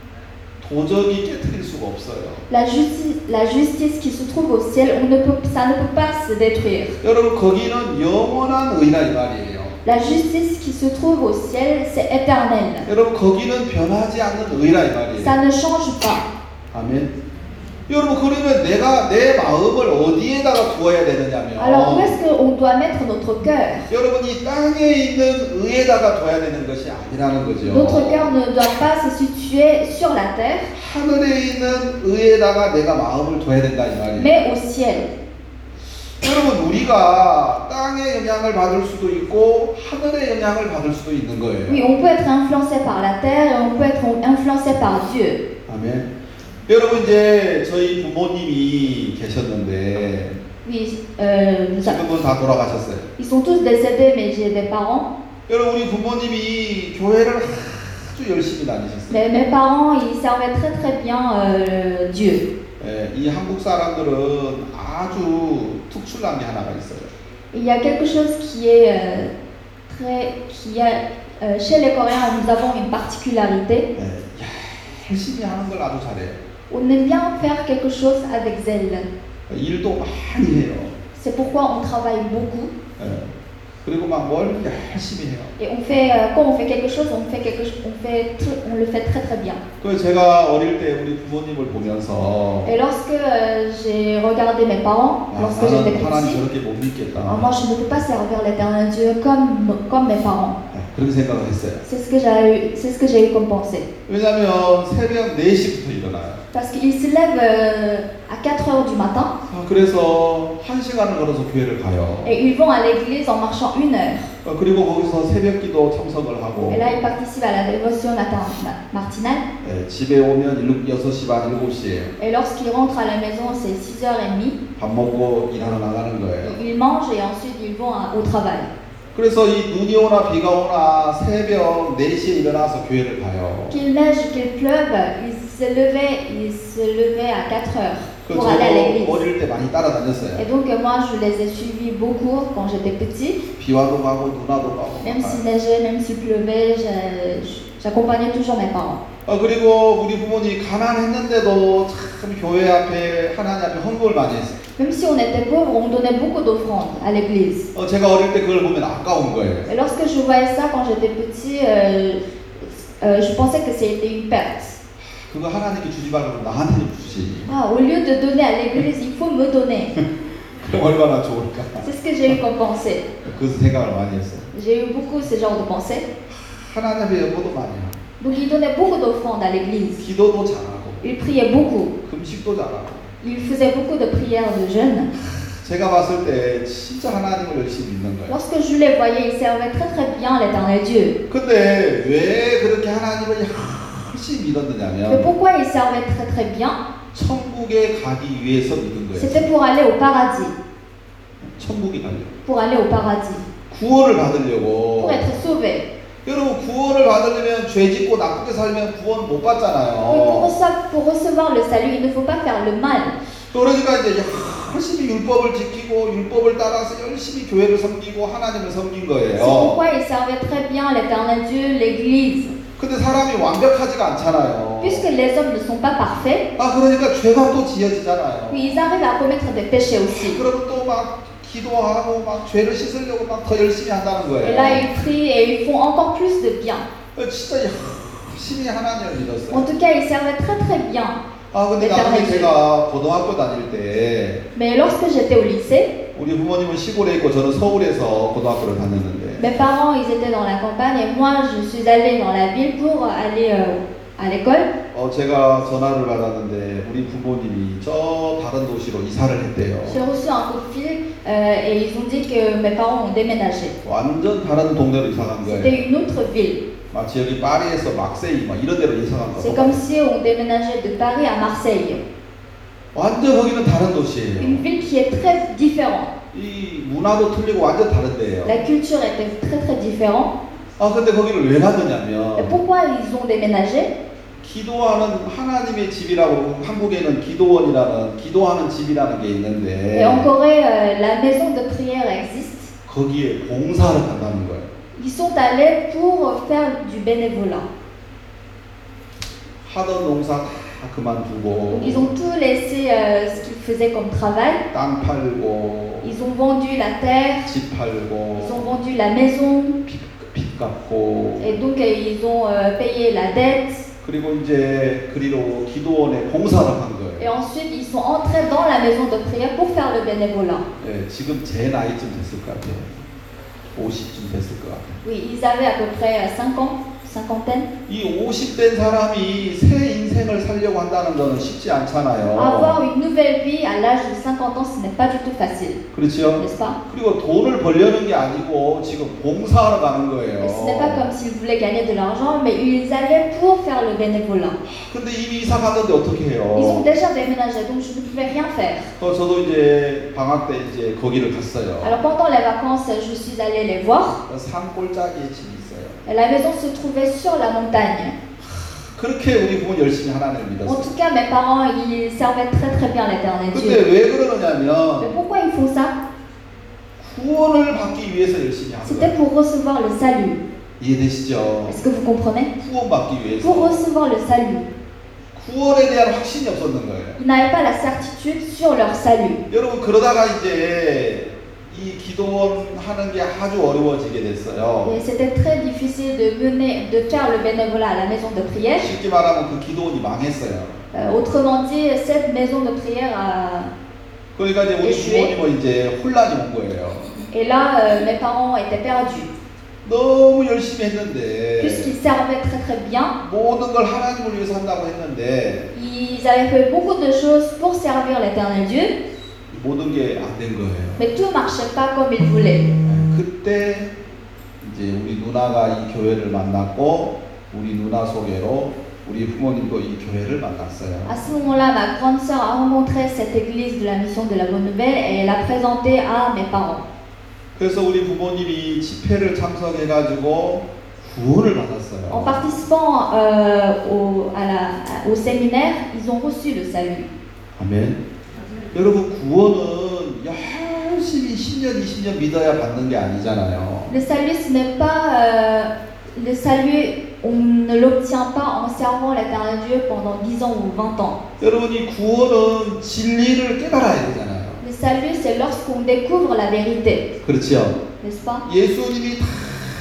Speaker 5: 도저히 깨트릴 수가 없어요.
Speaker 2: la justice, la justice qui se trouve au ciel, on ne peut, ça ne peut pas se détruire.
Speaker 5: 여러분 거기는 영원한 의라 이 말이에요.
Speaker 2: La justice qui se trouve au ciel, c'est éternel.
Speaker 5: 여러분 거기는 변하지 않는 의라 이 말이에요.
Speaker 2: Ça ne change pas.
Speaker 5: 아멘. 여러분 그러면 내가 내 마음을 어디에다가 두어야 되느냐면
Speaker 2: Alors où est-ce qu'on doit mettre notre cœur?
Speaker 5: 여러분 이 땅에 있는 의에다가 둬야 되는 것이 아니라는 거죠.
Speaker 2: Notre cœur ne doit pas se situer sur la terre,
Speaker 5: 하늘에 있는 의에다가 내가 마음을 둬야 된다 이 말이에요.
Speaker 2: mais au ciel.
Speaker 5: 여러분 우리가 땅의 영향을 받을 수도 있고 하늘의 영향을 받을 수도 있는 거예요.
Speaker 2: Oui, on peut être influencé par la terre et on peut être influencé par Dieu.
Speaker 5: 아멘. 여러분 이제 저희 부모님이 계셨는데
Speaker 2: Oui, euh, nous a-
Speaker 5: 지금은 다 돌아가셨어요.
Speaker 2: ils sont tous décédés, mais j'ai des parents.
Speaker 5: 여러분 우리 부모님이 교회를 아주 열심히 다니셨어요.
Speaker 2: Mais mes parents, ils servaient très très bien euh, Dieu.
Speaker 5: 예, 이 한국 사람들은 아주 특출난 게 하나가 있어요.
Speaker 2: Il y a quelque chose qui est euh, très, qui a, euh, chez les Coréens, nous avons une particularité.
Speaker 5: 예, 열심히 하는 걸 아주 잘해요.
Speaker 2: On aime bien faire quelque chose avec zèle.
Speaker 5: 일도 많이 해요.
Speaker 2: C'est pourquoi on travaille beaucoup.
Speaker 5: 예, 그리고 막 뭘 열심히 해요.
Speaker 2: Et on fait, euh, quand on fait quelque chose, on, fait quelque, on, fait tr- on le fait très très bien.
Speaker 5: 그래서 제가 어릴 때 우리 부모님을 보면서
Speaker 2: Et lorsque euh, j'ai regardé mes parents,
Speaker 5: 아,
Speaker 2: lorsque j'étais
Speaker 5: 나는 하나님
Speaker 2: petit,
Speaker 5: 저렇게 못 믿겠다.
Speaker 2: alors moi je ne peux pas servir l'éternel Dieu comme, comme mes parents.
Speaker 5: 예, 그렇게 생각을 했어요.
Speaker 2: C'est ce que j'ai eu, c'est ce que j'ai eu comme pensée.
Speaker 5: 왜냐하면 새벽 네 시부터 일어나요.
Speaker 2: Parce qu'ils se lèvent euh, à quatre heures du matin
Speaker 5: 아, 그래서 한 시간을 걸어서 교회를 가요.
Speaker 2: et ils vont à l'église en marchant une heure.
Speaker 5: 어, 그리고 거기서 새벽기도 참석을 하고
Speaker 2: Et là, ils participent à la dévotion matin- ma- matinale.
Speaker 5: 예, 집에 오면 일- 여섯 시 반, 일곱 시에
Speaker 2: Et lorsqu'ils rentrent à la maison, c'est six heures trente.
Speaker 5: 밥 먹고 일하러 나가는 거예요.
Speaker 2: Ils mangent et ensuite ils vont à- au travail.
Speaker 5: 그래서 이 눈이 오나 비가 오나 새벽 네 시에 일어나서 교회를 가요.
Speaker 2: Qu'il neige, qu'il pleuve, ils se levaient, ils se levaient à quatre heures
Speaker 5: 그
Speaker 2: pour aller à
Speaker 5: 저도
Speaker 2: l'église.
Speaker 5: 어릴 때 많이
Speaker 2: Et
Speaker 5: 따라다녔어요.
Speaker 2: donc euh, moi, je les ai suivis beaucoup quand j'étais petit.
Speaker 5: 비 와도 가고 눈 와도 가고.
Speaker 2: Même s'il neigeait, même s'il pleuvait, j'ai- j'accompagnais toujours mes parents.
Speaker 5: 어, 그리고 우리 부모님이 가난했는데도 참 교회 앞에 하나님 앞에 헌금을 많이 했어요.
Speaker 2: Même si on était pauvre, on donnait beaucoup d'offrandes à l'église.
Speaker 5: 어, 제가 어릴 때 그걸 보면 아까운 거예요.
Speaker 2: Et lorsque je voyais ça quand j'étais petit, euh, euh, je pensais que c'était une perte.
Speaker 5: 그거 하나님께 주지 말고 나한테 좀 주시.
Speaker 2: Ah, au lieu de donner à l'église, il faut me donner.
Speaker 5: 그럼 얼마나 좋을까.
Speaker 2: C'est ce que j'ai eu comme pensée.
Speaker 5: 그래서 생각을 많이 했어요.
Speaker 2: J'ai eu beaucoup ce genre de pensée.
Speaker 5: 하나님 앞에 연보도 많이 하고
Speaker 2: Donc ils donnaient beaucoup d'offrandes à l'église.
Speaker 5: 기도도 잘하고
Speaker 2: Ils priaient beaucoup.
Speaker 5: 금식도 잘하고
Speaker 2: Ils faisaient beaucoup de prières de jeûne.
Speaker 5: 제가 봤을 때 진짜 하나님을 열심히 믿는 거예요.
Speaker 2: Lorsque je les voyais, ils servaient très très bien l'éternel Dieu.
Speaker 5: 근데 왜 그렇게 하나님을 열심히
Speaker 2: Mais
Speaker 5: 믿었느냐면
Speaker 2: pourquoi ils servaient très très bien?
Speaker 5: 천국에 가기 위해서 믿은 거예요.
Speaker 2: C'était pour aller au paradis.
Speaker 5: 천국에 가려고.
Speaker 2: Pour aller au paradis.
Speaker 5: 구원을 받으려고.
Speaker 2: Pour être sauvés.
Speaker 5: 여러분 구원을 받으려면 죄 짓고 나쁘게 살면 구원 못
Speaker 2: Oui, pour,
Speaker 5: 받잖아요.
Speaker 2: recevoir, pour recevoir le salut, il ne faut pas faire le mal.
Speaker 5: 그러니까 이제 열심히 율법을 지키고 율법을 따라서 열심히 교회를 섬기고 하나님을 섬긴
Speaker 2: C'est
Speaker 5: 거예요.
Speaker 2: pourquoi ils servaient très bien l'éternel Dieu, l'église.
Speaker 5: 근데 사람이 완벽하지가 않잖아요.
Speaker 2: Puisque les hommes ne sont pas parfaits,
Speaker 5: 아 그러니까 죄가 또 지어지잖아요.
Speaker 2: puis ils arrivent à commettre des péchés aussi.
Speaker 5: 그러면 또 막 기도하고 막 죄를 씻으려고 막 더 열심히 한다는
Speaker 2: Et là,
Speaker 5: 거예요.
Speaker 2: ils prient et ils font encore plus de bien.
Speaker 5: 진짜 열심히 하나님을
Speaker 2: En
Speaker 5: 믿었어요.
Speaker 2: tout cas, ils servaient très très bien.
Speaker 5: 아 근데 나중에 제가 고등학교 다닐 때
Speaker 2: Mais lorsque j'étais au lycée,
Speaker 5: 우리 부모님은 시골에 있고 저는 서울에서 고등학교를 다녔는데
Speaker 2: mes parents, ils étaient dans la campagne et moi, je suis allée dans la ville pour aller euh, à l'école.
Speaker 5: 어, 제가 전화를 받았는데 우리 부모님이 저 다른 도시로 이사를 했대요.
Speaker 2: J'ai reçu un coup de fil euh, et ils ont dit que mes parents ont déménagé.
Speaker 5: 완전 다른 동네로 이사 간 거예요.
Speaker 2: C'était une autre ville.
Speaker 5: 마치 여기 파리에서 막세이 막 이런 데로 이사 간
Speaker 2: C'est
Speaker 5: 거.
Speaker 2: comme si on déménageait de Paris à Marseille.
Speaker 5: 완전 거기는 다른 도시예요.
Speaker 2: Une ville qui est très différente.
Speaker 5: 이 문화도 틀리고 완전 다른데요.
Speaker 2: La culture était très très différente.
Speaker 5: 아 근데 거기를 왜
Speaker 2: Et
Speaker 5: 갔느냐면
Speaker 2: pourquoi ils ont déménagé?
Speaker 5: 기도하는 하나님의 집이라고 한국에는 기도원이라는 기도하는 집이라는 게
Speaker 2: Et
Speaker 5: 있는데
Speaker 2: en Corée, euh, la maison de prière existe.
Speaker 5: 거기에 봉사를 간다는 거예요.
Speaker 2: Ils sont allés pour faire du bénévolat.
Speaker 5: 하던 농사 다 그만두고
Speaker 2: Donc ils ont tout laissé euh, ce qu'ils faisaient comme travail.
Speaker 5: 땅 팔고
Speaker 2: Ils ont vendu la terre,
Speaker 5: 집
Speaker 2: ils
Speaker 5: 팔고
Speaker 2: ont vendu la maison.
Speaker 5: 빚, 빚 갚고
Speaker 2: Et donc euh, ils ont euh, payé la dette.
Speaker 5: 그리고 이제 그리로 기도원에 봉사를 한
Speaker 2: Et
Speaker 5: 거예요.
Speaker 2: ensuite ils sont entrés dans la maison de prière pour faire le bénévolat.
Speaker 5: 예, 지금 제 나이쯤 됐을 것 같아요. 오십쯤 됐을 것 같아요.
Speaker 2: Oui, ils avaient à peu près euh, cinq ans, cinquantaine.
Speaker 5: 이 오십 된 사람이 새 인생을 살려고 한다는 거는 쉽지 않잖아요.
Speaker 2: Avoir une nouvelle vie à l'âge de cinquante ans, ce n'est pas du tout facile,
Speaker 5: 그렇죠?
Speaker 2: n'est-ce pas?
Speaker 5: 그리고 돈을 벌려는 게 아니고 지금 봉사하러 가는 거예요.
Speaker 2: Et ce n'est pas comme s'ils voulaient gagner de l'argent, mais ils allaient pour faire le bénévolat.
Speaker 5: 근데 이미 이사 갔는데 어떻게
Speaker 2: Ils ont
Speaker 5: 해요?
Speaker 2: déjà déménagé, donc je ne pouvais rien faire.
Speaker 5: 어, 저도 이제 방학 때 이제 거기를 갔어요.
Speaker 2: Alors pendant les vacances, je suis allée les voir.
Speaker 5: 산골짜기에 집이 있어요.
Speaker 2: Et la maison se trouvait sur la montagne.
Speaker 5: 그렇게 우리 부모 열심히 하나님을
Speaker 2: En
Speaker 5: 믿었어요.
Speaker 2: tout cas, mes parents, ils servaient très très bien l'éternel
Speaker 5: 근데
Speaker 2: Dieu.
Speaker 5: 왜
Speaker 2: Mais
Speaker 5: 그러느냐면
Speaker 2: pourquoi ils font ça?
Speaker 5: 구원을 받기 위해서 열심히 한
Speaker 2: C'était
Speaker 5: 거예요.
Speaker 2: pour recevoir le salut.
Speaker 5: 이해되시죠?
Speaker 2: Est-ce que vous comprenez?
Speaker 5: 구원받기
Speaker 2: Pour
Speaker 5: 위해서.
Speaker 2: recevoir le salut.
Speaker 5: 구원에 대한 확신이 없었는 거예요.
Speaker 2: Ils n'avaient pas la certitude sur leur salut.
Speaker 5: 여러분 그러다가 이제 이 기도원 하는 게 아주 어려워지게 됐어요.
Speaker 2: Et c'était très difficile de mener, de faire le bénévolat à la maison de prière.
Speaker 5: 쉽게 말하면 그 기도원이 망했어요.
Speaker 2: Euh, autrement dit, cette maison de prière a...
Speaker 5: 그러니까 이제 우리
Speaker 2: 예수의-
Speaker 5: 부모님은 이제 혼란이 온 거예요.
Speaker 2: Et là, euh, mes parents étaient perdus.
Speaker 5: 너무 열심히 했는데
Speaker 2: Puisqu'ils servaient très très bien,
Speaker 5: 모든 걸 하나님을 위해서 한다고 했는데
Speaker 2: ils avaient fait beaucoup de choses pour servir l'éternel Dieu,
Speaker 5: 모든 게 안 된 거예요.
Speaker 2: mais tout ne marchait pas comme ils voulaient.
Speaker 5: 그때 이제 우리 누나가 이 교회를 만났고 우리 누나 소개로 우리 부모님도 이 교회를 만났어요.
Speaker 2: À ce moment-là, ma grande sœur a rencontré cette église de la mission de la Bonne Nouvelle et elle l'a présentée à mes parents.
Speaker 5: 그래서 우리 부모님이 집회를 참석해가지고 구원을 받았어요.
Speaker 2: En participant euh, au, à la- au séminaire, ils ont reçu le salut.
Speaker 5: 아멘. 여러분 구원은 열심히 십 년, 이십 년 믿어야 받는 게 아니잖아요.
Speaker 2: Le salut, ce n'est pas... euh, le salut, on ne l'obtient pas en servant l'éternel Dieu pendant dix ans ou vingt ans.
Speaker 5: 여러분 이 구원은 진리를 깨달아야 되잖아요.
Speaker 2: Le salut, c'est lorsqu'on découvre la vérité,
Speaker 5: 그렇죠.
Speaker 2: n'est-ce pas?
Speaker 5: 예수님이 다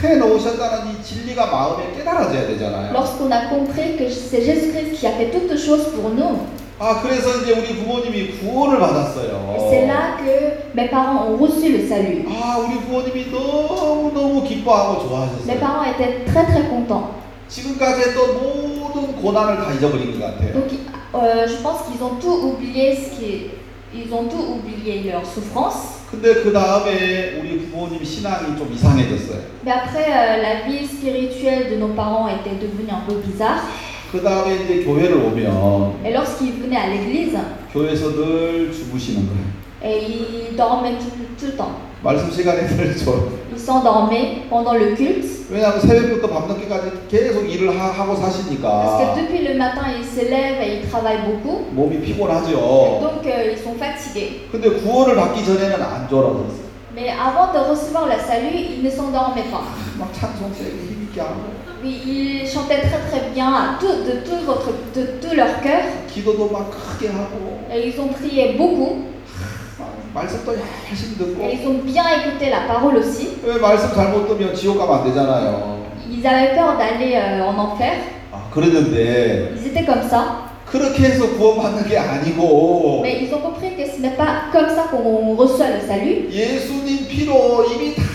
Speaker 5: 해놓으셨다는 이 진리가 마음에 깨달아져야 되잖아요.
Speaker 2: Lorsqu'on a compris que c'est Jésus-Christ qui a fait toutes choses pour nous,
Speaker 5: 아 그래서 이제 우리 부모님이 구원을 받았어요.
Speaker 2: et c'est là que mes parents ont reçu le salut.
Speaker 5: 아 우리 부모님이 너무 너무 기뻐하고
Speaker 2: Mes
Speaker 5: 좋아하셨어요.
Speaker 2: parents étaient très très contents.
Speaker 5: 지금까지 했던 모든 고난을 다 잊어버린 것 같아요.
Speaker 2: Donc, euh, je pense qu'ils ont tout oublié, ce qui, ils ont tout oublié leur souffrance.
Speaker 5: 근데 그 다음에 우리 부모님 신앙이 좀 이상해졌어요.
Speaker 2: Mais après, euh, la vie spirituelle de nos parents était devenue un peu bizarre.
Speaker 5: 그 다음에 이제 교회를 오면
Speaker 2: Et lorsqu'ils venaient à l'église,
Speaker 5: 교회에서 늘 주무시는 거예요.
Speaker 2: et ils dormaient tout, tout le temps.
Speaker 5: 말씀 시간에 늘 줘.
Speaker 2: Ils s'endormaient pendant le culte.
Speaker 5: 왜냐하면 새벽부터 밤늦게까지 계속 일을 하, 하고
Speaker 2: Parce
Speaker 5: 사시니까
Speaker 2: que depuis le matin, ils se lèvent et ils travaillent beaucoup.
Speaker 5: 몸이
Speaker 2: Et
Speaker 5: 피곤하죠.
Speaker 2: donc, euh, ils sont fatigués.
Speaker 5: 근데 구원을 받기 전에는 안 졸아들었어요.
Speaker 2: Mais avant de recevoir le salut, ils ne s'endormaient pas.
Speaker 5: 막 찬송 세게 힘있게 하고
Speaker 2: Oui, ils chantaient très très bien à tout, de, tout votre, de tout leur cœur.
Speaker 5: 기도도 막 크게 하고
Speaker 2: Et ils ont prié beaucoup.
Speaker 5: 막 말씀도 열심히
Speaker 2: Et
Speaker 5: 듣고
Speaker 2: ils ont bien écouté la parole aussi.
Speaker 5: 왜 말씀 잘못 듣면 지옥 가면 안 되잖아요.
Speaker 2: Ils avaient peur d'aller euh, en enfer.
Speaker 5: 아, 그랬는데
Speaker 2: Ils étaient comme ça.
Speaker 5: 그렇게 해서 구원받는 게 아니고
Speaker 2: Mais ils ont compris que ce n'est pas comme ça qu'on reçoit le salut.
Speaker 5: 예수님 피로 이미 다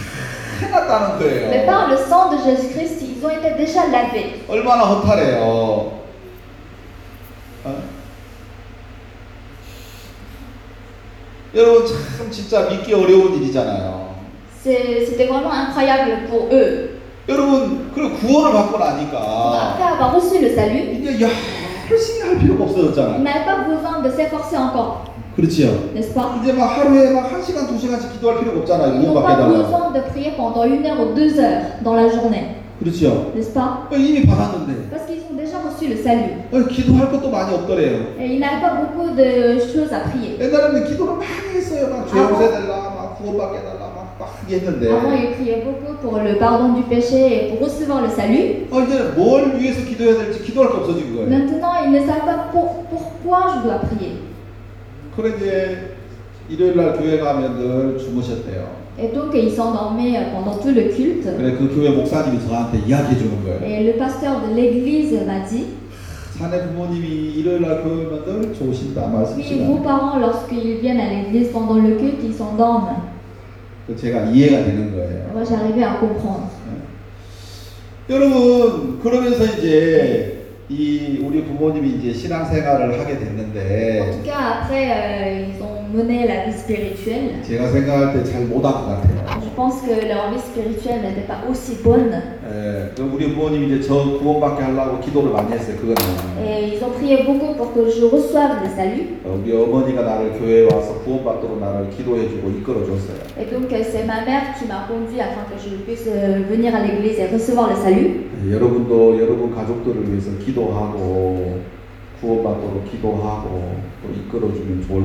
Speaker 5: 해놨다는
Speaker 2: Mais
Speaker 5: 거예요.
Speaker 2: par le sang de Jésus-Christ, ils ont été déjà lavés.
Speaker 5: 얼마나 허탈해요. 어? 여러분 참 진짜 믿기 어려운 일이잖아요.
Speaker 2: C'est- C'était vraiment incroyable pour eux.
Speaker 5: 여러분 그리고 구원을 받고
Speaker 2: Donc,
Speaker 5: 나니까
Speaker 2: après avoir reçu le salut,
Speaker 5: 이제 열심히 할 필요가
Speaker 2: ils
Speaker 5: 없어졌잖아요.
Speaker 2: n'avaient pas besoin de s'efforcer encore,
Speaker 5: 그렇지요.
Speaker 2: n'est-ce pas?
Speaker 5: 이제 막 하루에 막 한 시간 두 시간씩 기도할 필요가 없잖아요.
Speaker 2: Ils n'ont
Speaker 5: 구원
Speaker 2: pas
Speaker 5: 받게 달라고.
Speaker 2: besoin de prier pendant une heure ou deux heures dans la journée,
Speaker 5: 그렇지요.
Speaker 2: n'est-ce pas?
Speaker 5: 이미 받았는데
Speaker 2: Parce qu'ils ont déjà reçu le salut.
Speaker 5: 어, 기도할 것도 많이 없더래요.
Speaker 2: Et ils n'avaient pas beaucoup de choses à prier.
Speaker 5: 옛날에는 기도를 많이 했어요. 막 죄
Speaker 2: 아.
Speaker 5: 용서해달라, 막 구원받게 해달라, 막, 막 했는데
Speaker 2: Avant, ils priaient beaucoup pour le pardon du péché et pour recevoir le salut.
Speaker 5: 어, 이제 뭘 위해서 기도해야 될지 기도할 게 없어진 거예요.
Speaker 2: Maintenant, ils ne savent pas pour- pourquoi je dois prier.
Speaker 5: 그래 이제 일요일 날 교회 가면 늘 주무셨대요.
Speaker 2: Et donc, ils s'endormaient euh, pendant tout le culte.
Speaker 5: 그래 그 교회 목사님이 저한테 이야기해 주는 거예요.
Speaker 2: Et le pasteur de l'église m'a dit,
Speaker 5: 자네 부모님이 일요일 날 교회 오면 늘 좋으신다 말씀
Speaker 2: oui,
Speaker 5: 시간.
Speaker 2: vos parents, lorsqu'ils viennent à l'église pendant le culte, ils s'endorment.
Speaker 5: 그 제가 이해가 되는 거예요.
Speaker 2: Moi, j'arrivais à comprendre.
Speaker 5: 여러분 그러면서 이제 이 우리 부모님이 이제 신앙생활을 하게
Speaker 2: En
Speaker 5: 됐는데
Speaker 2: tout cas, après, euh, ils ont mené la vie spirituelle.
Speaker 5: 제가 생각할 때 잘 못한 것 같아요.
Speaker 2: Je pense que leur vie spirituelle n'était pas aussi bonne.
Speaker 5: 예, 그 우리 부모님이 이제 저 구원받게 하려고 기도를 많이 했어요. 그거는
Speaker 2: Et ils ont prié beaucoup pour que je reçoive le salut.
Speaker 5: 어, 우리 어머니가 나를 교회에 와서 구원받도록 나를 기도해주고 이끌어줬어요.
Speaker 2: Et donc, euh, c'est ma mère qui m'a conduit afin que je puisse euh, venir à l'église et recevoir le salut.
Speaker 5: 예, 여러분도 여러분 가족들을 위해서 기도하고 구원받도록 기도하고 또 이끌어주면 좋을 것 같습니다.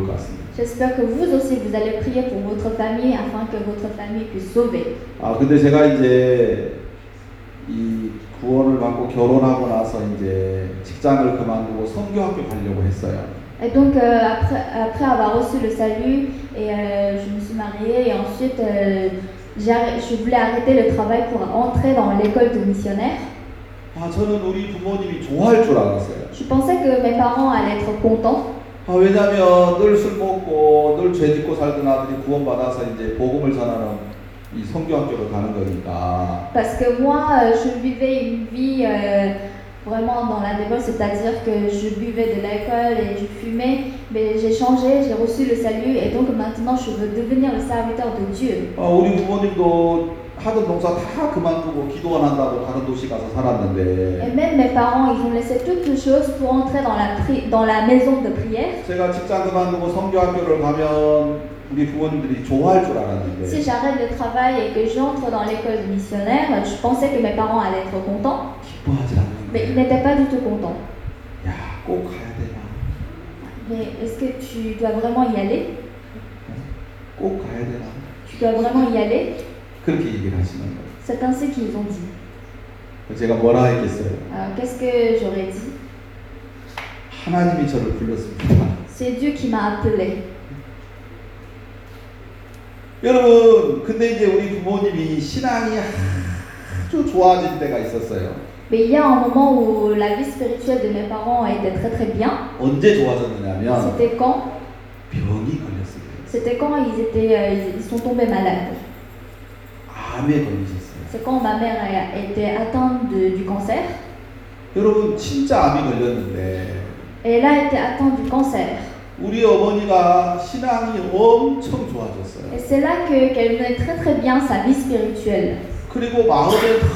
Speaker 2: J'espère que vous aussi, vous allez prier pour votre famille afin que votre famille puisse sauver.
Speaker 5: 아 근데 제가 이제 이 구원을 받고 결혼하고 나서 이제 직장을 그만두고 선교학교 가려고 했어요.
Speaker 2: Et donc, euh, après, après avoir reçu le salut, et euh, je me suis mariée, et ensuite, euh, j'ai arr- je voulais arrêter le travail pour entrer dans l'école de missionnaire.
Speaker 5: 아 저는 우리 부모님이 좋아할 줄 알았어요.
Speaker 2: Je pensais que mes parents allaient être contents.
Speaker 5: 아 왜냐하면 늘 술 먹고 늘 죄 짓고 살던 아들이 구원받아서 이제 복음을 전하는 이 선교학교를 가는 거니까.
Speaker 2: Parce que moi, euh, je vivais une vie euh, vraiment dans la débauche, c'est-à-dire que je buvais de l'alcool et je fumais, mais j'ai changé, j'ai reçu le salut et donc maintenant je veux devenir le serviteur de Dieu.
Speaker 5: 아 우리 부모님도 하던 농사 다 그만두고 기도 안 한다고 다른 도시 가서
Speaker 2: Et
Speaker 5: 살았는데
Speaker 2: même mes parents, ils ont laissé toutes les choses pour entrer dans la, pri- dans la maison de prière.
Speaker 5: 제가 직장 그만두고 선교학교를 가면 우리 부모님들이 좋아할 줄
Speaker 2: Si
Speaker 5: 알았는데
Speaker 2: j'arrête le travail et que j'entre dans l'école de missionnaire, je pensais que mes parents allaient être contents,
Speaker 5: 기뻐하지 않는
Speaker 2: mais ils
Speaker 5: 거예요.
Speaker 2: n'étaient pas du tout contents.
Speaker 5: 야, 꼭 가야 되나?
Speaker 2: Mais est-ce que tu dois vraiment y aller?
Speaker 5: 꼭 가야 되나?
Speaker 2: Tu dois vraiment y aller?
Speaker 5: 그렇게 얘기를 하시는 거예요.
Speaker 2: C'est ainsi qu'ils ont dit.
Speaker 5: 제가 뭐라 했겠어요?
Speaker 2: Alors qu'est-ce que j'aurais dit?
Speaker 5: 하나님이 저를 불렀습니다.
Speaker 2: C'est Dieu qui m'a appelé.
Speaker 5: 여러분, 근데 이제 우리 부모님이 신앙이 아주 좋아질 때가 있었어요.
Speaker 2: Mais il y a un moment où la vie spirituelle de mes parents était très très bien.
Speaker 5: 언제 좋아졌느냐면
Speaker 2: C'était quand?
Speaker 5: 병이 걸렸을 때.
Speaker 2: C'était quand ils étaient, euh, ils, ils sont tombés malades.
Speaker 5: 암에 걸리셨어요.
Speaker 2: C'est quand ma mère a été atteinte de- du cancer.
Speaker 5: 여러분, 진짜 암이 걸렸는데
Speaker 2: Et elle a été atteinte du cancer.
Speaker 5: 우리 어머니가 신앙이 엄청 좋아졌어요.
Speaker 2: Et c'est là que qu'elle menait très très bien sa vie spirituelle.
Speaker 5: 그리고 마음에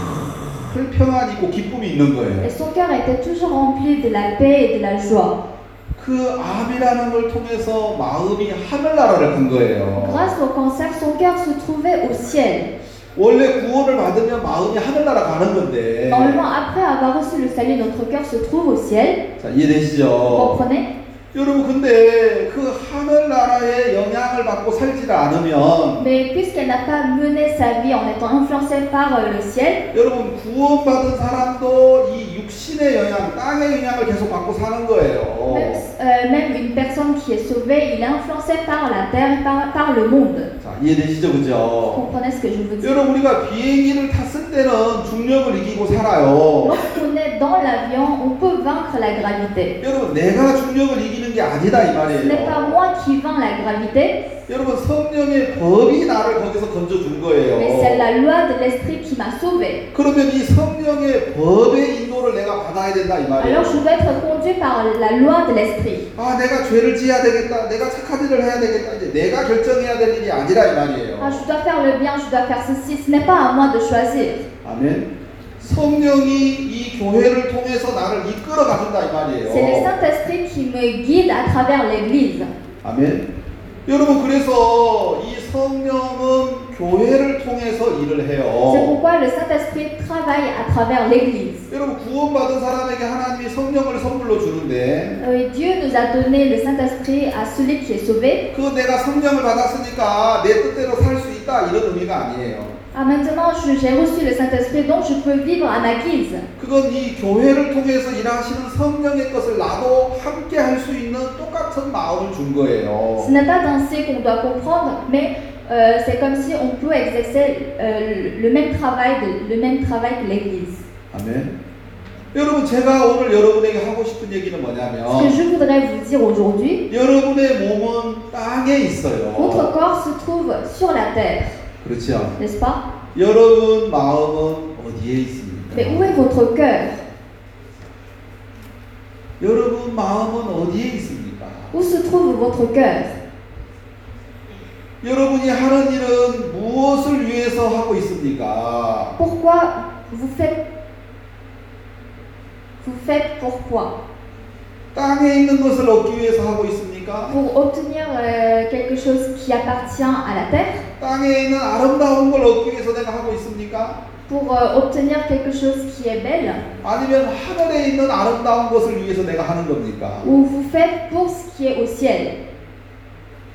Speaker 5: 늘 평안이 있고 기쁨이 있는
Speaker 2: Et
Speaker 5: 거예요.
Speaker 2: son cœur était toujours rempli de la paix et de la joie.
Speaker 5: 그 암이라는 걸 통해서 마음이 하늘나라를 간 거예요.
Speaker 2: Grâce au cancer, son cœur se trouvait au ciel.
Speaker 5: 원래 구원을 받으면 마음이 하늘나라 가는 건데.
Speaker 2: Normalement, après avoir reçu le salut, notre cœur se trouve au ciel.
Speaker 5: 자,
Speaker 2: Vous
Speaker 5: 이해되시죠?
Speaker 2: comprenez?
Speaker 5: 여러분, 근데 그 하늘나라의 영향을 받고 살지를 않으면
Speaker 2: Mais puisqu'elle n'a pas mené sa vie en étant influencée par euh, le ciel,
Speaker 5: 여러분, 구원받은 사람도 이 육신의 영향, 땅의 영향을 계속 받고 사는 거예요.
Speaker 2: même, euh, même une personne qui est sauvée, il est influencé par la terre et par, par le monde.
Speaker 5: 자, 이해되시죠?
Speaker 2: Vous
Speaker 5: 그죠?
Speaker 2: comprenez ce que je veux dire?
Speaker 5: 여러분, 우리가 비행기를 탔을 때는 중력을 이기고 살아요.
Speaker 2: Lorsqu'on est dans l'avion, on peut vaincre la gravité.
Speaker 5: 여러분, 내가 중력을 이기는 게 아니다 이
Speaker 2: Ce n'est pas
Speaker 5: 말이에요.
Speaker 2: moi qui vainc la gravité,
Speaker 5: 여러분, 성령의 법이 나를 거기서 건져준 거예요.
Speaker 2: mais c'est la loi de l'esprit qui m'a sauvé.
Speaker 5: 그러면 이 성령의 법의 인도를 내가 받아야 된다 이 말이에요.
Speaker 2: Alors je dois être conduit par la loi de l'esprit.
Speaker 5: 아, 내가 죄를 지어야 되겠다, 내가 착한 일을 해야 되겠다, 이제 내가 결정해야 될 일이 아니라 이 말이에요.
Speaker 2: Ah, je dois faire le bien, je dois faire ceci. Ce n'est pas à moi de choisir.
Speaker 5: 아멘. 성령이 이 교회를 통해서 나를 이끌어 가준다 이 말이에요.
Speaker 2: C'est le Saint-Esprit qui me guide à travers l'Église.
Speaker 5: 아멘. 여러분, 그래서 이 성령은 교회를 통해서 일을
Speaker 2: C'est
Speaker 5: 해요.
Speaker 2: pourquoi le Saint-Esprit travaille à travers l'Église.
Speaker 5: 여러분, 구원받은 사람에게 하나님이 성령을 선물로 주는데
Speaker 2: Euh, Dieu nous a donné le Saint-Esprit à celui qui est sauvé.
Speaker 5: 그 내가 성령을 받았으니까 내 뜻대로 살 수 있다 이런 의미가 아니에요.
Speaker 2: Ah, maintenant, je- j'ai reçu le Saint-Esprit, donc je peux vivre à ma guise.
Speaker 5: 그건 이 교회를 통해서 일하시는 성령의 것을 나도 함께 할 수 있는 똑같은 마음을 준 거예요.
Speaker 2: Ce n'est pas ainsi qu'on doit comprendre, mais euh, c'est comme si on peut exercer euh, le même travail, de- le même travail que l'Église.
Speaker 5: 아멘. 여러분, 제가 오늘 여러분에게 하고 싶은 얘기는
Speaker 2: Ce que
Speaker 5: 뭐냐면
Speaker 2: je voudrais vous dire aujourd'hui,
Speaker 5: 여러분의 몸은 땅에 있어요.
Speaker 2: votre corps se trouve sur la terre,
Speaker 5: 그렇죠?
Speaker 2: n'est-ce pas?
Speaker 5: 여러분 마음은 어디에 있습니까?
Speaker 2: Mais où est votre cœur?
Speaker 5: 여러분 마음은 어디에 있습니까?
Speaker 2: Où se trouve votre cœur?
Speaker 5: 여러분이 하는 일은 무엇을 위해서 하고 있습니까?
Speaker 2: Pourquoi vous faites Vous faites pourquoi?
Speaker 5: 땅에 있는 것을 얻기 위해서 하고 있습니까?
Speaker 2: Pour obtenir euh, quelque chose qui appartient à la terre?
Speaker 5: 땅에 있는 아름다운 걸 얻기 위해서 내가 하고 있습니까?
Speaker 2: Pour euh, obtenir quelque chose qui est belle?
Speaker 5: 아니면 하늘에 있는 아름다운 것을 위해서 내가 하는 겁니까?
Speaker 2: Ou vous faites pour ce qui est au ciel?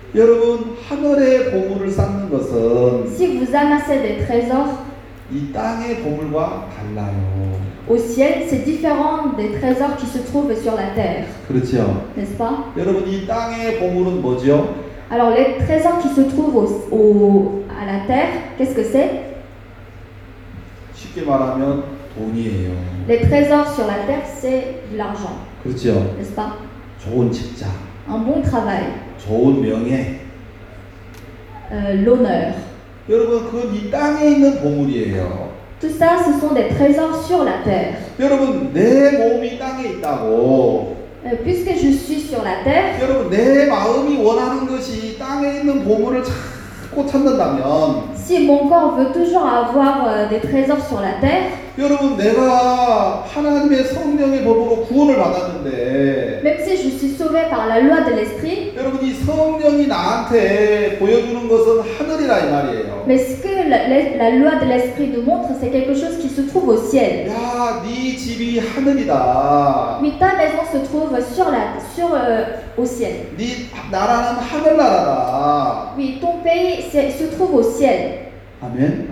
Speaker 5: 여러분 하늘의 보물을 쌓는 것은
Speaker 2: Si vous amassez des trésors
Speaker 5: 이 땅의 보물과 달라요.
Speaker 2: au ciel, c'est différent des trésors qui se trouvent sur la terre,
Speaker 5: 그렇죠?
Speaker 2: n'est-ce pas?
Speaker 5: 여러분 이 땅의 보물은 뭐죠?
Speaker 2: Alors les trésors qui se trouvent au- au- à la terre, qu'est-ce que c'est?
Speaker 5: 쉽게 말하면 돈이에요.
Speaker 2: Les trésors sur la terre, c'est de l'argent,
Speaker 5: 그렇죠?
Speaker 2: n'est-ce pas?
Speaker 5: 좋은 직장,
Speaker 2: Un bon travail,
Speaker 5: 좋은 명예.
Speaker 2: euh, l'honneur.
Speaker 5: 여러분 그건 이 땅에 있는 보물이에요.
Speaker 2: Tout ça, ce sont des trésors sur la terre.
Speaker 5: 여러분 내 몸이 땅에 있다고.
Speaker 2: Euh, puisque je suis sur la terre,
Speaker 5: 여러분 내 마음이 원하는 것이 땅에 있는 보물을 찾고 찾는다면
Speaker 2: si mon corps veut toujours avoir euh, des trésors sur la terre,
Speaker 5: 여러분 내가 하나님의 성령의 법으로 구원을 받았는데
Speaker 2: même si je suis sauvé par la loi de l'esprit,
Speaker 5: 여러분 이 성령이 나한테 보여주는 것은 하늘이라 이 말이에요.
Speaker 2: mais ce que la, la- la loi de l'esprit nous montre, c'est quelque chose qui se trouve au ciel.
Speaker 5: 야, 네 집이 하늘이다.
Speaker 2: Oui, ta maison se trouve sur la, sur, euh, au ciel.
Speaker 5: 네 나라는 하늘나라다.
Speaker 2: Oui, ton pays c'est- se trouve au ciel.
Speaker 5: 아멘.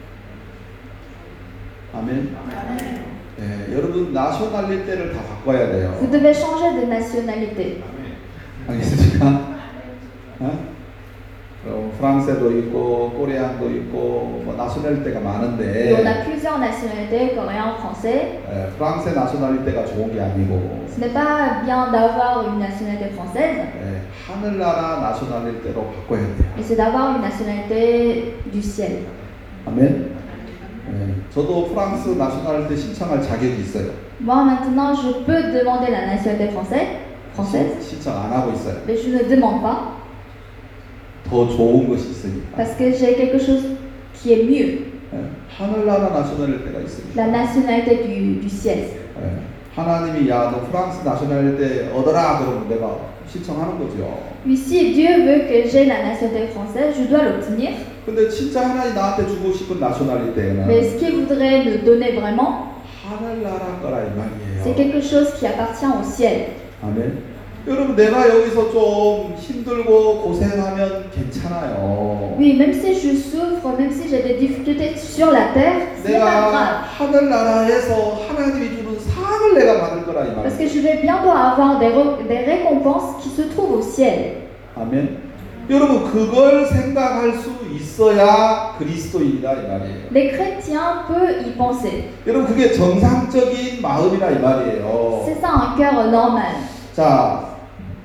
Speaker 5: 아멘. 예, 여러분 나셔널리티를 다 바꿔야 돼요.
Speaker 2: Vous devez changer de nationalité.
Speaker 5: 알겠습니까? 어? 어, 프랑스에도 있고 코리안도 있고 뭐 나셔널리티가
Speaker 2: Et on
Speaker 5: 많은데
Speaker 2: a plusieurs nationalités, coréen, français.
Speaker 5: 예, 프랑스의 나셔널리티가 좋은 게 아니고
Speaker 2: Ce n'est pas bien d'avoir une nationalité française,
Speaker 5: 예, 하늘나라 나셔널리티로 바꿔야 돼요.
Speaker 2: mais c'est d'avoir une nationalité du ciel.
Speaker 5: 아멘. 예, 저도 프랑스 나셔널리티 신청할 자격이 있어요.
Speaker 2: Moi maintenant, je peux demander la nationalité française, française,
Speaker 5: 신- 신청 안 하고 있어요.
Speaker 2: mais je ne demande pas
Speaker 5: 더 좋은 것이 있으니까.
Speaker 2: parce que j'ai quelque chose qui est mieux,
Speaker 5: 예, 하늘나라 나셔널리티가 있습니다.
Speaker 2: la nationalité du, du ciel.
Speaker 5: 예, 하나님이 야 너 프랑스 나셔널리티 얻어라 그러면 내가 신청하는 거죠.
Speaker 2: Oui, si Dieu veut que j'ai la nationalité française, je dois l'obtenir.
Speaker 5: 근데 진짜 하나님 나한테 주고 싶은 나셔널리티는
Speaker 2: Mais ce qu'il voudrait me donner vraiment,
Speaker 5: 하늘나라 거라 이
Speaker 2: c'est
Speaker 5: 말이에요.
Speaker 2: quelque chose qui appartient au ciel.
Speaker 5: 아멘. 여러분 내가 여기서 좀 힘들고 고생하면 괜찮아요.
Speaker 2: Oui, même si je souffre, même si j'ai des difficultés sur la terre, ce n'est pas
Speaker 5: 내가
Speaker 2: grave.
Speaker 5: 하늘나라에서 하나님이 주는 상을 내가 받을 거라 이
Speaker 2: Parce
Speaker 5: 말이에요.
Speaker 2: que je vais bientôt avoir des, re- des récompenses qui se trouvent au ciel.
Speaker 5: 아멘. 여러분 그걸 생각할 수 있어야 그리스도인이다 이 말이에요.
Speaker 2: Les chrétiens peuvent y penser.
Speaker 5: 여러분 그게 정상적인 마음이라 이 말이에요.
Speaker 2: C'est ça un cœur normal.
Speaker 5: 자,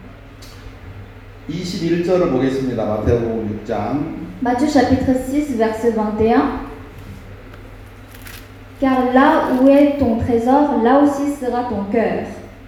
Speaker 5: 이십일 절을 보겠습니다. 마태복음 육 장.
Speaker 2: Matthieu chapitre six, verset vingt et un. Car là où est ton trésor, là aussi sera ton cœur.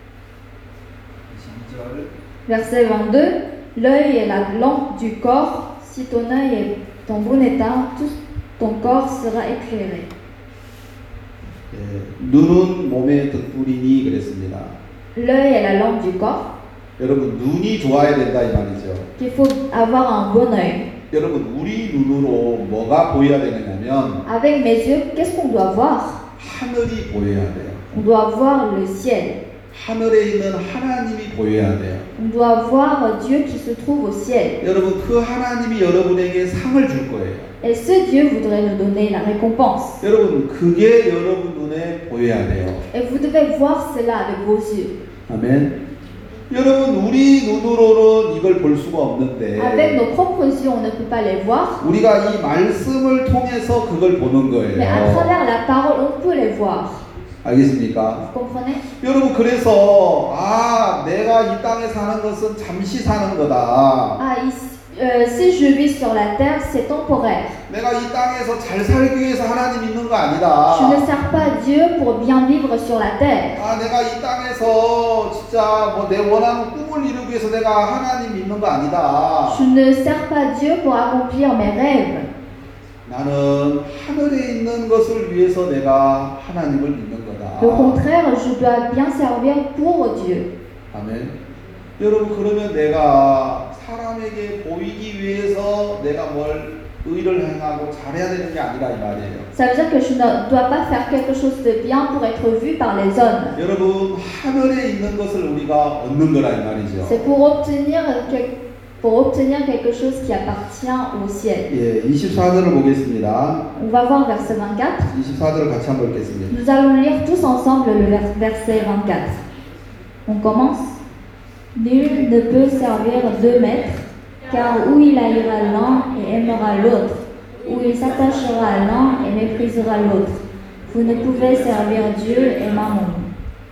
Speaker 5: 이십이 절.
Speaker 2: Verset vingt-deux. L'œil est la lampe du corps. Si ton œil est en bon état, tout ton corps sera éclairé.
Speaker 5: 예, 눈은 몸의 등불이니 그랬습니다.
Speaker 2: L'œil est la lampe du corps.
Speaker 5: 여러분 눈이 좋아야 된다 이 말이죠.
Speaker 2: Qu'il faut avoir un bon œil.
Speaker 5: 여러분 우리 눈으로 뭐가 보여야 되느냐면
Speaker 2: Avec mes yeux, qu'est-ce qu'on doit voir?
Speaker 5: 하늘이 보여야 돼요.
Speaker 2: On doit voir le ciel.
Speaker 5: 하늘에 있는 하나님이 보여야 돼요.
Speaker 2: On doit voir Dieu qui se trouve au ciel.
Speaker 5: 여러분 그 하나님이 여러분에게 상을 줄 거예요.
Speaker 2: Et ce Dieu voudrait nous donner la récompense.
Speaker 5: 여러분 그게 여러분 눈에 보여야 돼요.
Speaker 2: Et vous devez voir cela avec vos yeux.
Speaker 5: 아멘. 여러분 우리 눈으로는 이걸 볼 수가 없는데
Speaker 2: Avec nos propres yeux, on ne peut pas les voir.
Speaker 5: 우리가 이 말씀을 통해서 그걸 보는
Speaker 2: Mais à
Speaker 5: 거예요.
Speaker 2: travers la parole, on peut les voir.
Speaker 5: 알겠습니까?
Speaker 2: Vous comprenez?
Speaker 5: 여러분 그래서 아 내가 이 땅에 사는 것은 잠시 사는 거다.
Speaker 2: Ah, ici, euh, si je vis sur la terre, c'est temporaire.
Speaker 5: 내가 이 땅에서 잘 살기 위해서 하나님 있는 거
Speaker 2: Je ne
Speaker 5: 아니다.
Speaker 2: sers pas Dieu pour bien vivre sur la terre.
Speaker 5: 아 내가 이 땅에서 진짜 뭐 내 원하는 꿈을 이루기 위해서 내가 하나님 있는 거 아니다.
Speaker 2: Je ne sers pas Dieu pour accomplir mes rêves.
Speaker 5: 나는 하늘에 있는 것을 위해서 내가 하나님을 믿는 거다.
Speaker 2: Au contraire, je dois bien servir pour Dieu.
Speaker 5: 아멘. 여러분 그러면 내가 사람에게 보이기 위해서 내가 뭘 의를 행하고 잘해야 되는 게 아니라 이 말이에요.
Speaker 2: Ça veut dire que je ne dois pas faire quelque chose de bien pour être vu par les hommes.
Speaker 5: 여러분 하늘에 있는 것을 우리가 얻는 거라 이 말이죠.
Speaker 2: C'est pour obtenir que- pour obtenir quelque chose qui appartient au ciel.
Speaker 1: 예, 이십사 절을 보겠습니다.
Speaker 2: On va voir verset vingt-quatre.
Speaker 1: 이십사 절을 같이 한번 읽겠습니다.
Speaker 2: Nous allons lire tous ensemble le vers- verset vingt-quatre. On commence. Nul ne peut servir deux maîtres, car ou il haïra l'un et aimera l'autre, ou il s'attachera à l'un et méprisera l'autre. Vous ne pouvez servir Dieu et Mammon.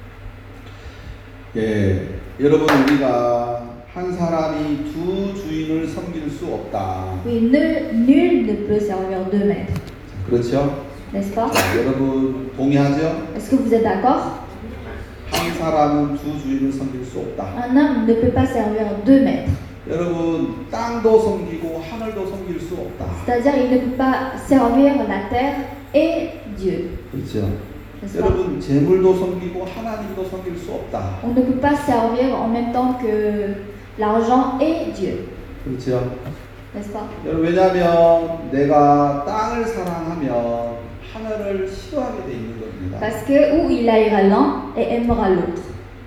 Speaker 1: 예, 여러분 우리가 한 사람이 두 주인을 섬길 수 없다.
Speaker 2: Oui, nul, nul ne peut servir deux maîtres,
Speaker 1: 그렇죠?
Speaker 2: n'est-ce pas?
Speaker 1: 자, 여러분 동의하죠?
Speaker 2: Est-ce que vous êtes d'accord?
Speaker 1: 한 사람은 두 주인을 섬길 수 없다.
Speaker 2: Un homme ne peut pas servir deux maîtres.
Speaker 1: 여러분 땅도 섬기고 하늘도 섬길 수 없다.
Speaker 2: C'est-à-dire il ne peut pas servir la terre et Dieu.
Speaker 1: 그렇죠?
Speaker 2: N'est-ce pas?
Speaker 1: 여러분 재물도 섬기고 하나님도 섬길 수 없다.
Speaker 2: On ne peut pas servir en même temps que l'argent et Dieu.
Speaker 1: 그렇죠?
Speaker 2: N'est-ce pas?
Speaker 1: 여러분 왜냐하면 내가 땅을 사랑하면 하늘을 싫어하게 돼 있는 겁니다.
Speaker 2: Parce que ou il haïra l'un et aimera l'autre.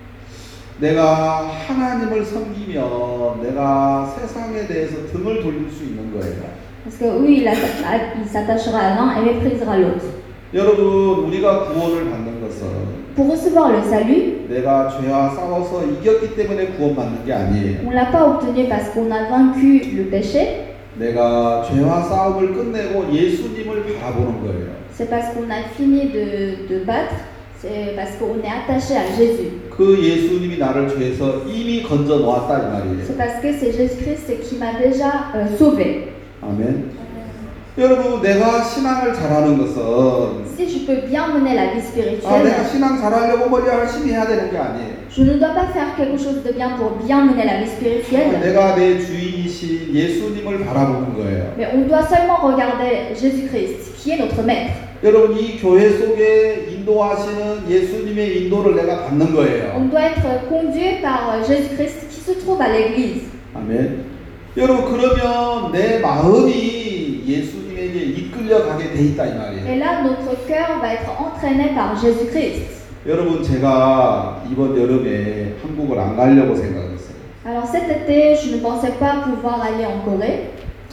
Speaker 1: 내가 하나님을 섬기면 내가 세상에 대해서 등을 돌릴 수 있는 거예요.
Speaker 2: Parce que oui, il, atta- il s'attachera à l'un et méprisera l'autre.
Speaker 1: 여러분 우리가 구원을 받는 것은
Speaker 2: Pour recevoir le salut,
Speaker 1: 내가 죄와 싸워서 이겼기 때문에 구원받는 게 아니에요.
Speaker 2: on ne l'a pas obtenu parce qu'on a vaincu le péché,
Speaker 1: 내가 죄와 싸움을 끝내고 예수님을 바라보는 거예요.
Speaker 2: c'est parce qu'on a fini de, de battre, c'est parce qu'on est attaché à Jésus.
Speaker 1: 그 예수님이 나를 죄에서 이미 건져 놓았다 이 말이에요.
Speaker 2: C'est parce que c'est Jésus-Christ qui m'a déjà euh, sauvé.
Speaker 1: 아멘. 여러분 내가 신앙을 잘하는 것은
Speaker 2: Si je peux bien mener la vie
Speaker 1: 아
Speaker 2: spirituelle,
Speaker 1: 내가 신앙 잘하려고 뭐 열심히 해야 되는 게 아니에요.
Speaker 2: je ne dois pas faire quelque chose de bien pour bien mener la vie spirituelle,
Speaker 1: 내가 내 주인이신 예수님을 바라보는 거예요.
Speaker 2: mais on doit seulement regarder Jésus-Christ, qui est notre maître.
Speaker 1: 여러분 이 교회 속에 인도하시는 예수님의 인도를 내가 받는
Speaker 2: On
Speaker 1: 거예요.
Speaker 2: doit être conduit par euh, Jésus-Christ qui se trouve à l'église.
Speaker 1: 아멘. 여러분 그러면 내 마음이 예수님에게 이끌려 가게 돼 있다 이
Speaker 2: Et
Speaker 1: 말이에요.
Speaker 2: là, notre cœur va être entraîné par Jésus-Christ.
Speaker 1: 여러분 제가 이번 여름에 한국을 안 가려고 생각했어요.
Speaker 2: Alors cet été, je ne pensais pas pouvoir aller en Corée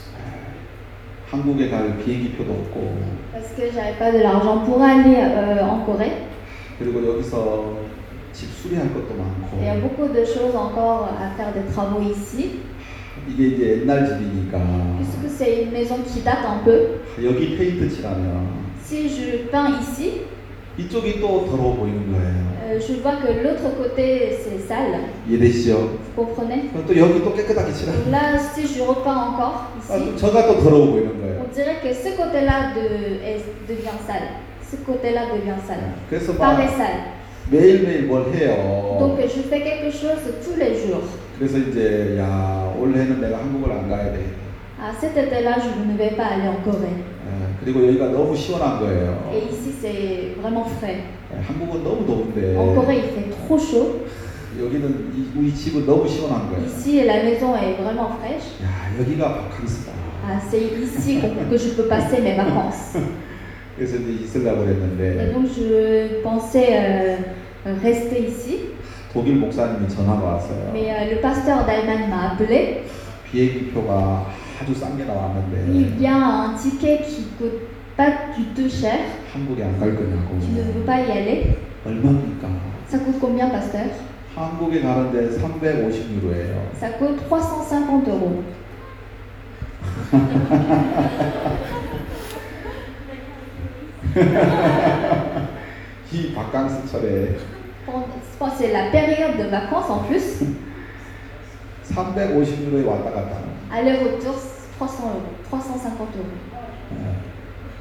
Speaker 1: 한국에 갈 비행기표도 없고
Speaker 2: parce que j'avais pas de l'argent pour aller euh, en Corée.
Speaker 1: 그리고 여기서 집 수리할 것도
Speaker 2: Il y a
Speaker 1: 많고
Speaker 2: beaucoup de choses encore à faire des travaux ici,
Speaker 1: 이게 이제 옛날 집이니까
Speaker 2: puisque c'est une maison qui date un peu.
Speaker 1: 여기 페인트 칠하면
Speaker 2: Si je peins ici,
Speaker 1: 이쪽이 또 더러워 보이는 거예요.
Speaker 2: euh, je vois que l'autre côté c'est sale.
Speaker 1: 이해되시죠?
Speaker 2: Vous comprenez?
Speaker 1: 그럼 또 여기 또 깨끗하게
Speaker 2: Et
Speaker 1: 칠하면
Speaker 2: là, si je repeins encore
Speaker 1: 아,
Speaker 2: ici,
Speaker 1: 또 저가 또 더러워 보이는 거예요.
Speaker 2: on dirait que ce côté-là de, est- devient sale. Ce côté-là devient sale.
Speaker 1: 그래서 막
Speaker 2: Paraît sale.
Speaker 1: 매일매일 뭘 해요.
Speaker 2: Donc je fais quelque chose tous les jours.
Speaker 1: 그래서 이제 야 올해는 내가 한국을 안 가야 되겠다.
Speaker 2: Ah, cet été-là, je ne vais pas aller en Corée.
Speaker 1: 예, 그리고 여기가 너무 시원한 거예요.
Speaker 2: Et ici, c'est vraiment frais.
Speaker 1: 예, 한국은 너무 더운데
Speaker 2: En Corée, il fait trop chaud.
Speaker 1: 여기는 이, 우리 집은 너무 시원한 거예요.
Speaker 2: Ici, la maison est vraiment fraîche.
Speaker 1: 야 여기가 바캉스다.
Speaker 2: Ah, c'est ici qu'on- que je peux passer mes vacances.
Speaker 1: 그래서 이제 있으려고
Speaker 2: Et
Speaker 1: 했는데
Speaker 2: donc, je pensais euh, rester ici.
Speaker 1: 독일 목사님이 전화가 왔어요.
Speaker 2: Mais euh, le pasteur d'Allemagne m'a appelé.
Speaker 1: 비행기표가 아주 싼 게
Speaker 2: Il
Speaker 1: 나왔는데
Speaker 2: y a un ticket qui coûte pas du tout cher.
Speaker 1: 한국에 안 갈 거냐고.
Speaker 2: Tu ne veux pas y aller?
Speaker 1: 얼마입니까?
Speaker 2: Ça coûte combien, pasteur?
Speaker 1: 한국에 가는데 삼백오십 유로예요.
Speaker 2: Ça coûte trois cent cinquante euros.
Speaker 1: 이 바캉스철에
Speaker 2: Pendant- Je pense que c'est la période de vacances en plus.
Speaker 1: 삼백오십 유로에 왔다 갔다.
Speaker 2: Aller-retour, trois cents euros. trois cent cinquante euros.
Speaker 1: 예.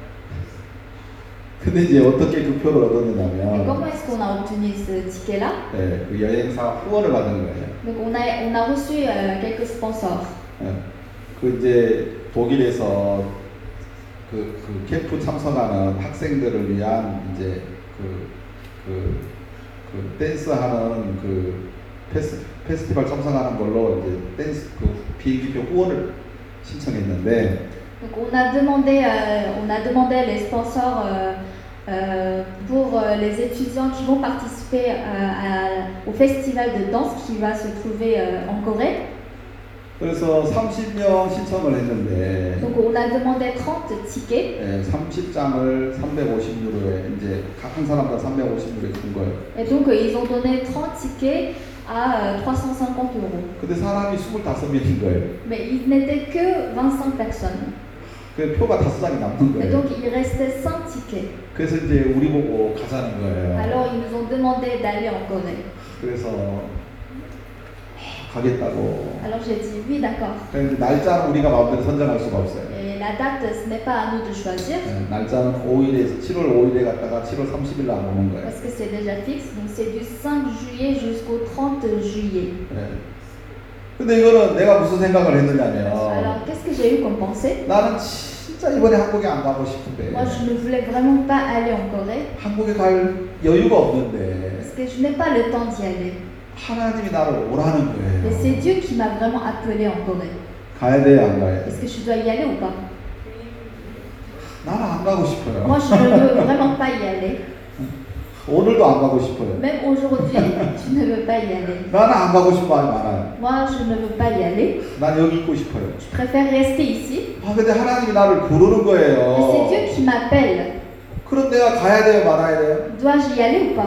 Speaker 1: 근데 이제 어떻게 그 표를
Speaker 2: Et comment
Speaker 1: 얻었느냐면
Speaker 2: est-ce qu'on a obtenu ce ticket-là?
Speaker 1: 예, 그 여행사 후원을 받은 거예요.
Speaker 2: Donc on a, on a reçu euh, quelques sponsors.
Speaker 1: 예. 그 이제 독일에서 그, 그 캠프 참석하는 학생들을 위한 이제 그, 그, 그 댄스하는 그 페스, 페스티벌 참석하는 걸로 이제 댄스 그 비행기표 후원을 신청했는데
Speaker 2: Donc on a demandé, euh, on a demandé les sponsors euh, euh, pour euh, les étudiants qui vont participer euh, à- au festival de danse qui va se trouver euh, en Corée.
Speaker 5: 그래서 삼십 명 신청을 했는데
Speaker 2: Donc on a demandé trente tickets.
Speaker 5: 예, 삼십 장을 삼백오십 유로에 이제 각 한 사람당 삼백오십 유로에 준 거예요.
Speaker 2: Et donc euh, ils ont donné trente tickets à euh, trois cent cinquante euros.
Speaker 5: 근데 사람이 스물다섯 명인 거예요.
Speaker 2: Mais ils n'étaient que vingt-cinq personnes.
Speaker 5: 그 표가 다섯 장이 남는
Speaker 2: Et
Speaker 5: 거예요.
Speaker 2: donc il restait cinq tickets.
Speaker 5: 그래서 이제 우리 보고 가자는 거예요.
Speaker 2: Alors ils nous ont demandé d'aller en Corée.
Speaker 5: 그래서 하, 가겠다고.
Speaker 2: Alors j'ai dit oui, d'accord.
Speaker 5: 그런데 날짜는 우리가 마음대로 선정할 수가 없어요.
Speaker 2: Et la date, ce n'est pas à nous de choisir.
Speaker 5: 예, 날짜는 오일에서 칠월 오일에 갔다가 칠월 삼십일 날 오는 거예요.
Speaker 2: Parce que c'est déjà fixe, donc c'est du cinq juillet jusqu'au trente juillet.
Speaker 5: 예. 근데 이거는 내가 무슨 생각을 했느냐면
Speaker 2: Alors qu'est-ce que j'ai eu comme pensée?
Speaker 5: 나는 진짜 이번에 한국에 안 가고 싶은데
Speaker 2: Moi je ne voulais vraiment pas aller en Corée
Speaker 5: 한국에 갈 여유가 없는데
Speaker 2: parce que je n'ai pas le temps d'y aller.
Speaker 5: 하나님이 나를 오라는
Speaker 2: Et c'est
Speaker 5: 거예요.
Speaker 2: Dieu qui m'a vraiment appelé en Corée.
Speaker 5: 가야 돼요, 안 가야
Speaker 2: Est-ce
Speaker 5: 돼요?
Speaker 2: que je dois y aller ou pas?
Speaker 5: 나는 안 가고 싶어요.
Speaker 2: Moi je ne veux vraiment pas y aller.
Speaker 5: 오늘도 안 가고 싶어요.
Speaker 2: Même aujourd'hui, je ne veux pas y aller.
Speaker 5: 나는 안 가고 싶어 할 많아요.
Speaker 2: Moi je ne veux pas y aller.
Speaker 5: 난 여기 있고 싶어요.
Speaker 2: Je préfère rester ici.
Speaker 5: 아 근데 하나님이 나를 부르는
Speaker 2: Mais c'est
Speaker 5: 거예요.
Speaker 2: Dieu qui m'appelle.
Speaker 5: 그럼 내가 가야 돼요, 말아야 돼요?
Speaker 2: Dois-je y aller ou pas?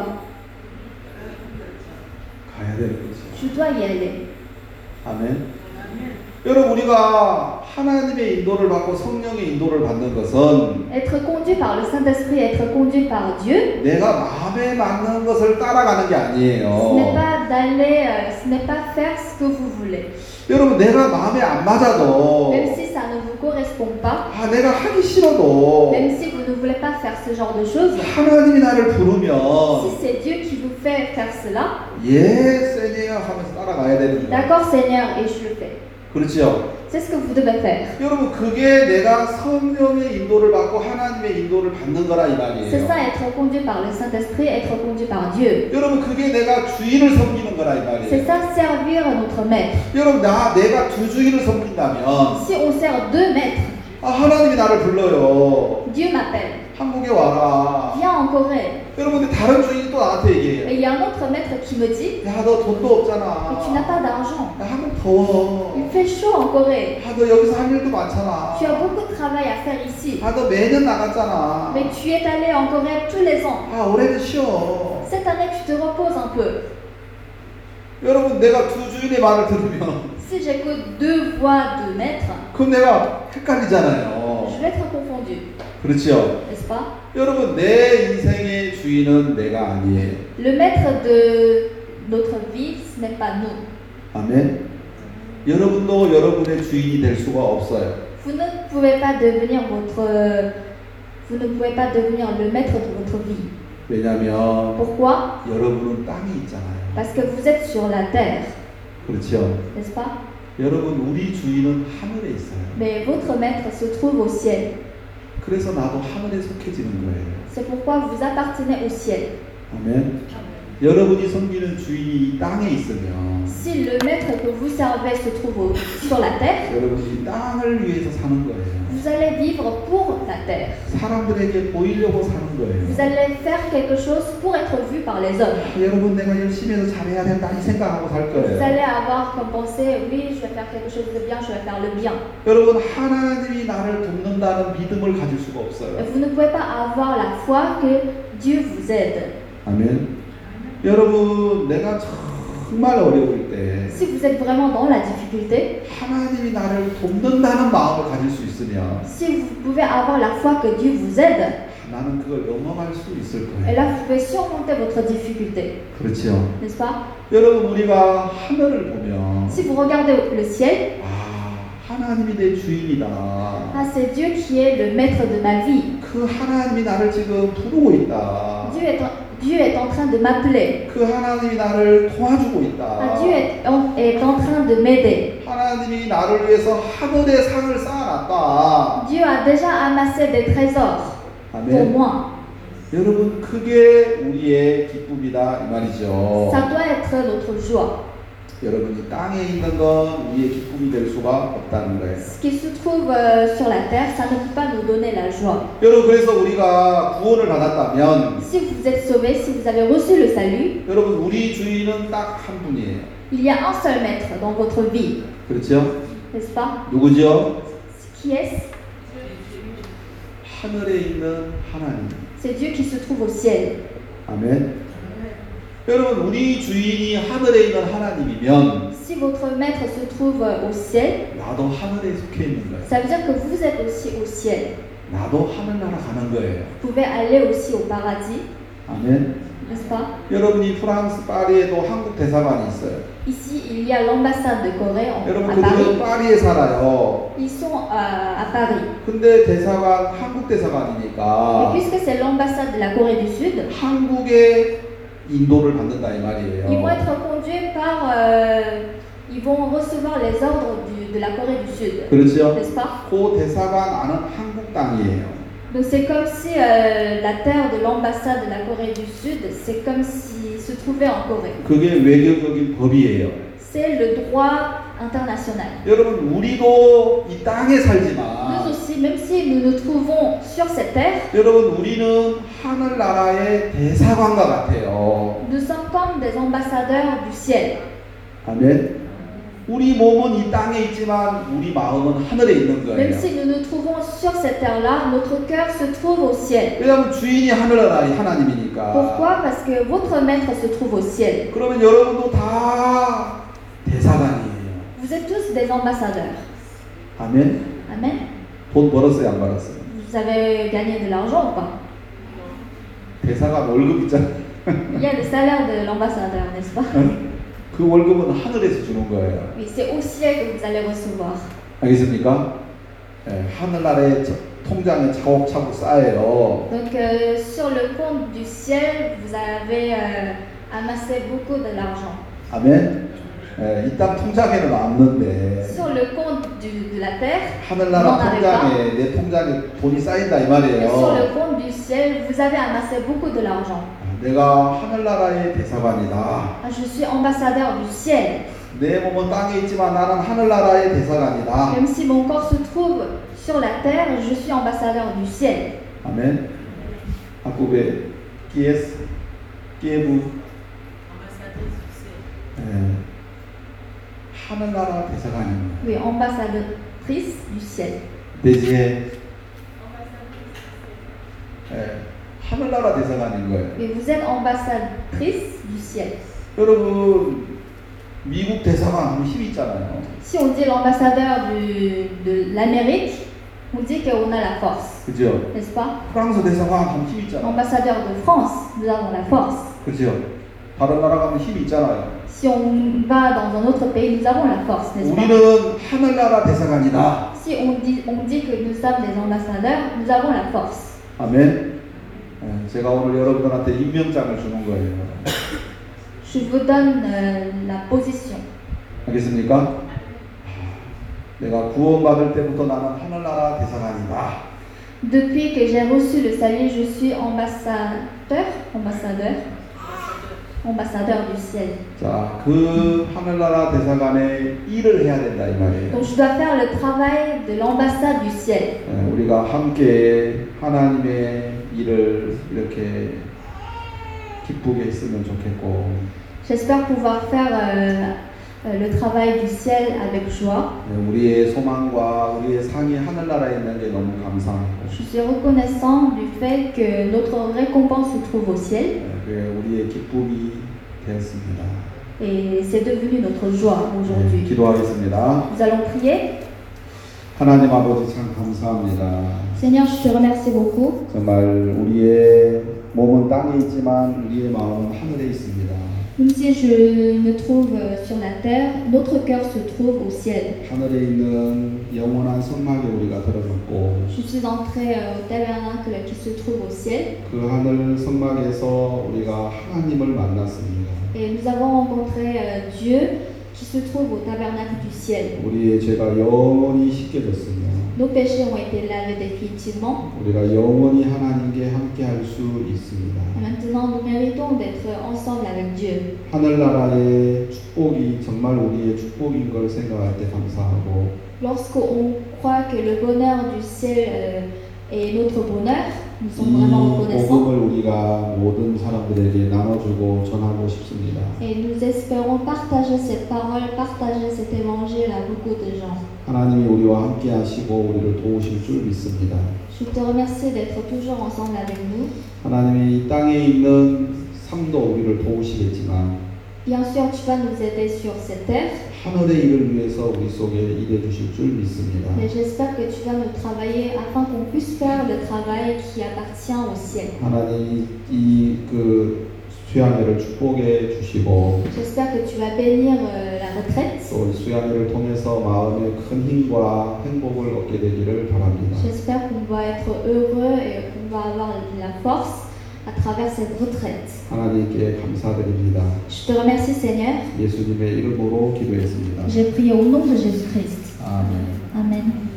Speaker 5: 가야 되는 거지.
Speaker 2: Je dois y aller.
Speaker 5: 아멘. 여러분 우리가 하나님의 인도를 받고 성령의 인도를 받는 것은
Speaker 2: Être conduit par le Saint-Esprit, être conduit par Dieu,
Speaker 5: 내가 마음에 맞는 것을 따라가는 게
Speaker 2: ce n'est
Speaker 5: 아니에요.
Speaker 2: pas d'aller, euh, ce n'est pas faire ce que vous voulez.
Speaker 5: 여러분 내가 마음에 안 맞아도
Speaker 2: Même si ça ne vous correspond pas,
Speaker 5: 아 내가 하기 싫어도
Speaker 2: même si vous ne voulez pas faire ce genre de choses,
Speaker 5: 하나님이 나를
Speaker 2: si
Speaker 5: 부르면
Speaker 2: c'est Dieu qui vous fait faire cela,
Speaker 5: 예 세니어 하면서 따라가야 되는 거예요.
Speaker 2: d'accord Seigneur, et je le fais.
Speaker 5: 그렇죠?
Speaker 2: C'est ce que vous devez faire.
Speaker 5: 여러분 그게 내가 성령의 인도를 받고 하나님의 인도를 받는 거라 이
Speaker 2: C'est
Speaker 5: 말이에요.
Speaker 2: ça, être conduit par le Saint-Esprit, être conduit par Dieu.
Speaker 5: 여러분 그게 내가 주인을 섬기는 거라 이
Speaker 2: C'est
Speaker 5: 말이에요.
Speaker 2: ça, servir notre maître.
Speaker 5: 여러분 나 내가 두 주인을 섬긴다면
Speaker 2: Si on sert deux maîtres,
Speaker 5: 아 하나님이 나를 불러요.
Speaker 2: Dieu m'appelle.
Speaker 5: 한국에 와라.
Speaker 2: Viens en Corée.
Speaker 5: 여러분 근데 다른 주인이 또 나한테
Speaker 2: Et
Speaker 5: 얘기해요.
Speaker 2: il y a un autre maître qui me dit,
Speaker 5: 야 너 돈도
Speaker 2: mais tu
Speaker 5: 없잖아.
Speaker 2: n'as pas d'argent.
Speaker 5: 야 한국 더워.
Speaker 2: Il fait chaud en Corée.
Speaker 5: 아 너 여기서 할 일도 많잖아.
Speaker 2: Tu as beaucoup de travail à faire ici.
Speaker 5: 아 너 매년 나갔잖아.
Speaker 2: Mais tu es allé en Corée tous les ans.
Speaker 5: 아 올해는 쉬어.
Speaker 2: Cette année, tu te reposes un peu.
Speaker 5: 여러분 내가 두 주인의 말을 들으면
Speaker 2: Si j'écoute deux voix de maître,
Speaker 5: 그럼 내가 헷갈리잖아요.
Speaker 2: je vais être confondu,
Speaker 5: 그렇죠?
Speaker 2: n'est-ce pas?
Speaker 5: 여러분 내 인생의 주인은 내가 아니에요.
Speaker 2: Le maître de notre vie, ce n'est pas nous.
Speaker 5: 아멘. 여러분도 여러분의 주인이 될 수가 없어요.
Speaker 2: Vous ne pouvez pas devenir votre, vous ne pouvez pas devenir le maître de votre vie.
Speaker 5: 왜냐하면
Speaker 2: Pourquoi?
Speaker 5: 여러분은 땅이 있잖아요.
Speaker 2: Parce que vous êtes sur la terre,
Speaker 5: 그렇죠?
Speaker 2: n'est-ce pas?
Speaker 5: 여러분 우리 주인은 하늘에 있어요.
Speaker 2: Mais votre maître se trouve au ciel.
Speaker 5: 그래서 나도 하늘에 속해지는 거예요.
Speaker 2: C'est pourquoi vous appartenez au ciel.
Speaker 5: 아멘. 여러분이 섬기는 주인이 이 땅에 있으면
Speaker 2: Si le maître que vous servez se trouve au- sur la terre,
Speaker 5: 여러분이 땅을 위해서 사는 거예요.
Speaker 2: vous allez vivre pour la terre.
Speaker 5: 사람들에게 보이려고 사는
Speaker 2: Vous
Speaker 5: 거예요.
Speaker 2: allez faire quelque chose pour être vu par les hommes.
Speaker 5: 아, 여러분 내가 열심히 해서 잘해야 된다 이 생각하고 살
Speaker 2: Vous
Speaker 5: 거예요.
Speaker 2: allez avoir comme pensée, oui, je vais faire quelque chose de bien, je vais faire le bien.
Speaker 5: 여러분 하나님이 나를 돕는다는 믿음을 가질 수가
Speaker 2: Et
Speaker 5: 없어요.
Speaker 2: vous ne pouvez pas avoir la foi que Dieu vous aide.
Speaker 5: 아멘. 여러분 내가 정말 어려울 때
Speaker 2: Si vous êtes vraiment dans la difficulté,
Speaker 5: 하나님이 나를 돕는다는 마음을 가질 수 있으면
Speaker 2: si vous pouvez avoir la foi que Dieu vous aide,
Speaker 5: 나는 그걸 넘어갈 수 있을
Speaker 2: et
Speaker 5: 거예요.
Speaker 2: là vous pouvez surmonter votre difficulté,
Speaker 5: 그렇죠.
Speaker 2: n'est-ce pas?
Speaker 5: 여러분 우리가 하늘을 보면
Speaker 2: Si vous regardez le ciel,
Speaker 5: 아 하나님이 내 주인이다.
Speaker 2: ah, c'est Dieu qui est le maître de ma vie.
Speaker 5: 그 하나님이 나를 지금 부르고 있다.
Speaker 2: Dieu est en, Dieu est en train de m'appeler.
Speaker 5: 그 하나님이 나를 도와주고
Speaker 2: Ah,
Speaker 5: 있다.
Speaker 2: Dieu est en, est en train de m'aider.
Speaker 5: 하나님이 나를 위해서 하늘의 상을 쌓아놨다.
Speaker 2: Dieu a déjà amassé des trésors pour
Speaker 5: 아멘.
Speaker 2: moi.
Speaker 5: 여러분 그게 우리의 기쁨이다 이 말이죠.
Speaker 2: Ça doit être notre joie.
Speaker 5: 여러분이 땅에 있는 건 우리의 기쁨이 될 수가 없다는 거예요.
Speaker 2: Ce qui se trouve euh, sur la terre, ça ne peut pas nous donner la joie.
Speaker 5: 여러분 그래서 우리가 구원을 받았다면
Speaker 2: Si vous êtes sauvé, si vous avez reçu le salut,
Speaker 5: 여러분 우리 주인은 딱 한 분이에요.
Speaker 2: Il y a un seul maître dans votre vie,
Speaker 5: 그렇죠?
Speaker 2: n'est-ce pas?
Speaker 5: 누구죠?
Speaker 2: Qui est-ce?
Speaker 5: 하늘에 있는 하나님.
Speaker 2: C'est Dieu qui se trouve au ciel.
Speaker 5: 아멘. 여러분, 우리 주인이 하늘에 있는 하나님이면
Speaker 2: Si votre maître se trouve au ciel,
Speaker 5: 나도 하늘에 속해 있는 거예요.
Speaker 2: ça veut dire que vous êtes aussi au ciel.
Speaker 5: 나도 하늘나라 가는 거예요.
Speaker 2: Vous pouvez aller aussi au paradis,
Speaker 5: 아멘.
Speaker 2: n'est-ce pas?
Speaker 5: 여러분이 프랑스 파리에도 한국 대사관이 있어요.
Speaker 2: Ici, il y a l'ambassade de Corée en-
Speaker 5: 여러분
Speaker 2: à
Speaker 5: 그들은
Speaker 2: Paris.
Speaker 5: 파리에 살아요.
Speaker 2: Ils sont à, à Paris.
Speaker 5: 근데 대사관 한국
Speaker 2: Et
Speaker 5: 대사관이니까
Speaker 2: puisque c'est l'ambassade de la Corée du Sud,
Speaker 5: 한국의 인도를 받는다 이
Speaker 2: ils vont
Speaker 5: 말이에요.
Speaker 2: être conduits par... euh, ils vont recevoir les ordres du- de la Corée du Sud,
Speaker 5: 그렇죠?
Speaker 2: n'est-ce pas?
Speaker 5: 그 대사관 안은 한국 땅이에요.
Speaker 2: Donc c'est comme si euh, la terre de l'ambassade de la Corée du Sud, c'est comme s'il se trouvait en Corée.
Speaker 5: 그게 외교적인 법이에요.
Speaker 2: C'est le droit international.
Speaker 5: 여러분 우리도 이 땅에
Speaker 2: Nous
Speaker 5: 살지만
Speaker 2: aussi, même si nous nous trouvons sur cette terre,
Speaker 5: 여러분 우리는 하늘나라의 대사관과 같아요.
Speaker 2: nous sommes comme des ambassadeurs du ciel.
Speaker 5: 아멘. 우리 몸은 이 땅에 있지만 우리 마음은 하늘에 있는
Speaker 2: Même
Speaker 5: 거예요.
Speaker 2: si nous nous trouvons sur cette terre-là, notre cœur se trouve au ciel.
Speaker 5: 왜냐하면 주인이 하늘나라의 하나님이니까.
Speaker 2: Pourquoi? Parce que votre maître se trouve au ciel.
Speaker 5: 그러면 여러분도 다 대사관이에요.
Speaker 2: Vous êtes tous des ambassadeurs.
Speaker 5: 아멘.
Speaker 2: Amen.
Speaker 5: 돈 벌었어요, 안 벌었어요?
Speaker 2: Vous avez gagné de l'argent ou pas?
Speaker 5: 대사관 월급 있잖아요.
Speaker 2: Il y a le salaire de l'ambassadeur, n'est-ce pas?
Speaker 5: 그 월급은 하늘에서 주는 거예요.
Speaker 2: Oui, c'est au ciel que vous allez recevoir.
Speaker 5: 알겠습니까? 예, 하늘나라의 저- 통장에 차곡차곡 쌓여요.
Speaker 2: Donc, euh, sur le compte du ciel, vous avez euh, amassé beaucoup de l'argent.
Speaker 5: 아멘. 예, 이 땅 통장에는 없는데
Speaker 2: Sur le compte du- de la terre,
Speaker 5: 하늘나라
Speaker 2: Non, n'avez
Speaker 5: 통장에 내 통장에 돈이 쌓인다 이
Speaker 2: et sur
Speaker 5: 말이에요.
Speaker 2: le compte du ciel, vous avez amassé beaucoup de l'argent.
Speaker 5: 내가 하늘나라의 대사관이다.
Speaker 2: Ah, je suis ambassadeur du ciel.
Speaker 5: 내 몸은 땅에 있지만 나는 하늘나라의 대사관이다.
Speaker 2: Même si mon corps se trouve sur la terre, je suis ambassadeur du ciel.
Speaker 5: 아멘. 아쿠베 키에스 키에브
Speaker 4: Ambassadrice du ciel.
Speaker 5: 예, 하늘나라 대사관입니다.
Speaker 2: Oui, ambassadrice du ciel.
Speaker 5: 대지에
Speaker 4: Ambassadrice du ciel.
Speaker 5: 예, 하늘나라 대사관인 거예요.
Speaker 2: Mais vous êtes ambassadrice du ciel.
Speaker 5: 여러분 미국 대사관 하면 힘 있잖아요.
Speaker 2: Si on dit l'ambassadeur du- de l'Amérique, on dit qu'on a la force,
Speaker 5: 그죠?
Speaker 2: n'est-ce pas?
Speaker 5: 프랑스 대사관 하면 힘 있잖아요.
Speaker 2: Ambassadeur de France, nous avons la force.
Speaker 5: 그죠? 다른 나라 가면 힘 있잖아요.
Speaker 2: Si on va dans un autre pays, nous avons la force, n'est-ce pas?
Speaker 5: 우리는 하늘나라 대사관이다.
Speaker 2: Si on dit, on dit que nous sommes des ambassadeurs, nous avons la force.
Speaker 5: 아멘. 예, 제가 오늘 여러분들한테 임명장을 주는 거예요.
Speaker 2: Je vous donne euh, la position.
Speaker 5: 알겠습니까? 아, 내가 구원받을 때부터 나는 하늘나라 대사관이다.
Speaker 2: Depuis que j'ai reçu le salut, je suis ambassadeur, ambassadeur, ambassadeur du ciel.
Speaker 5: 자, 그 하늘나라 대사관의 일을 해야 된다 이 말이에요.
Speaker 2: Donc je dois faire le travail de l'ambassade du ciel.
Speaker 5: 예, 우리가 함께 하나님의 일을 이렇게 기쁘게 했으면 좋겠고,
Speaker 2: J'espère pouvoir faire euh, euh, le travail du ciel avec joie.
Speaker 5: 예, 우리의 소망과 우리의 상이 하늘나라에 있는 게 너무 감사하고,
Speaker 2: Je suis reconnaissant du fait que notre récompense se trouve au ciel
Speaker 5: 예, 그게 우리의 기쁨이 되었습니다.
Speaker 2: et c'est devenu notre joie
Speaker 5: 예,
Speaker 2: aujourd'hui.
Speaker 5: 기도하겠습니다.
Speaker 2: Nous allons prier.
Speaker 5: 하나님 아버지 참 감사합니다.
Speaker 2: Seigneur, je te remercie beaucoup.
Speaker 5: 정말 우리의 몸은 땅에 있지만 우리의 마음은 하늘에 있습니다.
Speaker 2: Même si je me trouve sur la terre, notre cœur se trouve au ciel.
Speaker 5: 하늘에 있는 영원한 성막에 우리가 들어갔고,
Speaker 2: Je suis entrée euh, au tabernacle qui se trouve au ciel
Speaker 5: 그 하늘 성막에서 우리가 하나님을 만났습니다.
Speaker 2: et nous avons rencontré euh, Dieu qui se trouve au tabernacle du ciel.
Speaker 5: 우리의 죄가 영원히 씻겨졌습니다.
Speaker 2: Nos péchés ont été lavés définitivement.
Speaker 5: 우리가 영원히 하나님께 함께 할 수 있습니다.
Speaker 2: Et maintenant, nous méritons d'être ensemble avec Dieu.
Speaker 5: 하늘나라의 축복이 정말 우리의 축복인 걸 생각할 때 감사하고,
Speaker 2: Lorsqu'on croit que le bonheur du ciel euh, est notre bonheur, Nous sommes vraiment
Speaker 5: 이
Speaker 2: reconnaissants.
Speaker 5: 복음을 우리가 모든 사람들에게 나눠주고 전하고 싶습니다.
Speaker 2: Et nous espérons partager cette parole, partager cet évangile à beaucoup de gens.
Speaker 5: 하나님이 우리와 함께 하시고 우리를 도우실 줄 믿습니다.
Speaker 2: Je te remercie d'être toujours ensemble avec nous.
Speaker 5: 하나님이 이 땅에 있는 삶도 우리를 도우시겠지만
Speaker 2: Bien sûr, tu vas nous aider sur cette terre,
Speaker 5: 하늘의 일을 위해서 우리 속에 일해 주실 줄 믿습니다.
Speaker 2: mais j'espère que tu vas nous travailler afin qu'on puisse faire le travail qui appartient au ciel.
Speaker 5: 하나님 이그 수양회를 축복해 주시고
Speaker 2: J'espère que tu vas bénir euh, la retraite.
Speaker 5: 또 이 수양회를 통해서 마음에 큰 힘과 행복을 얻게 되기를 바랍니다.
Speaker 2: J'espère qu'on va être heureux et qu'on va avoir la force à travers cette retraite.
Speaker 5: 하나님께 감사드립니다.
Speaker 2: Je te remercie Seigneur.
Speaker 5: 예수님의 이름으로 기도했습니다.
Speaker 2: J'ai prié au nom de Jésus-Christ.
Speaker 5: 아멘.
Speaker 2: Amen.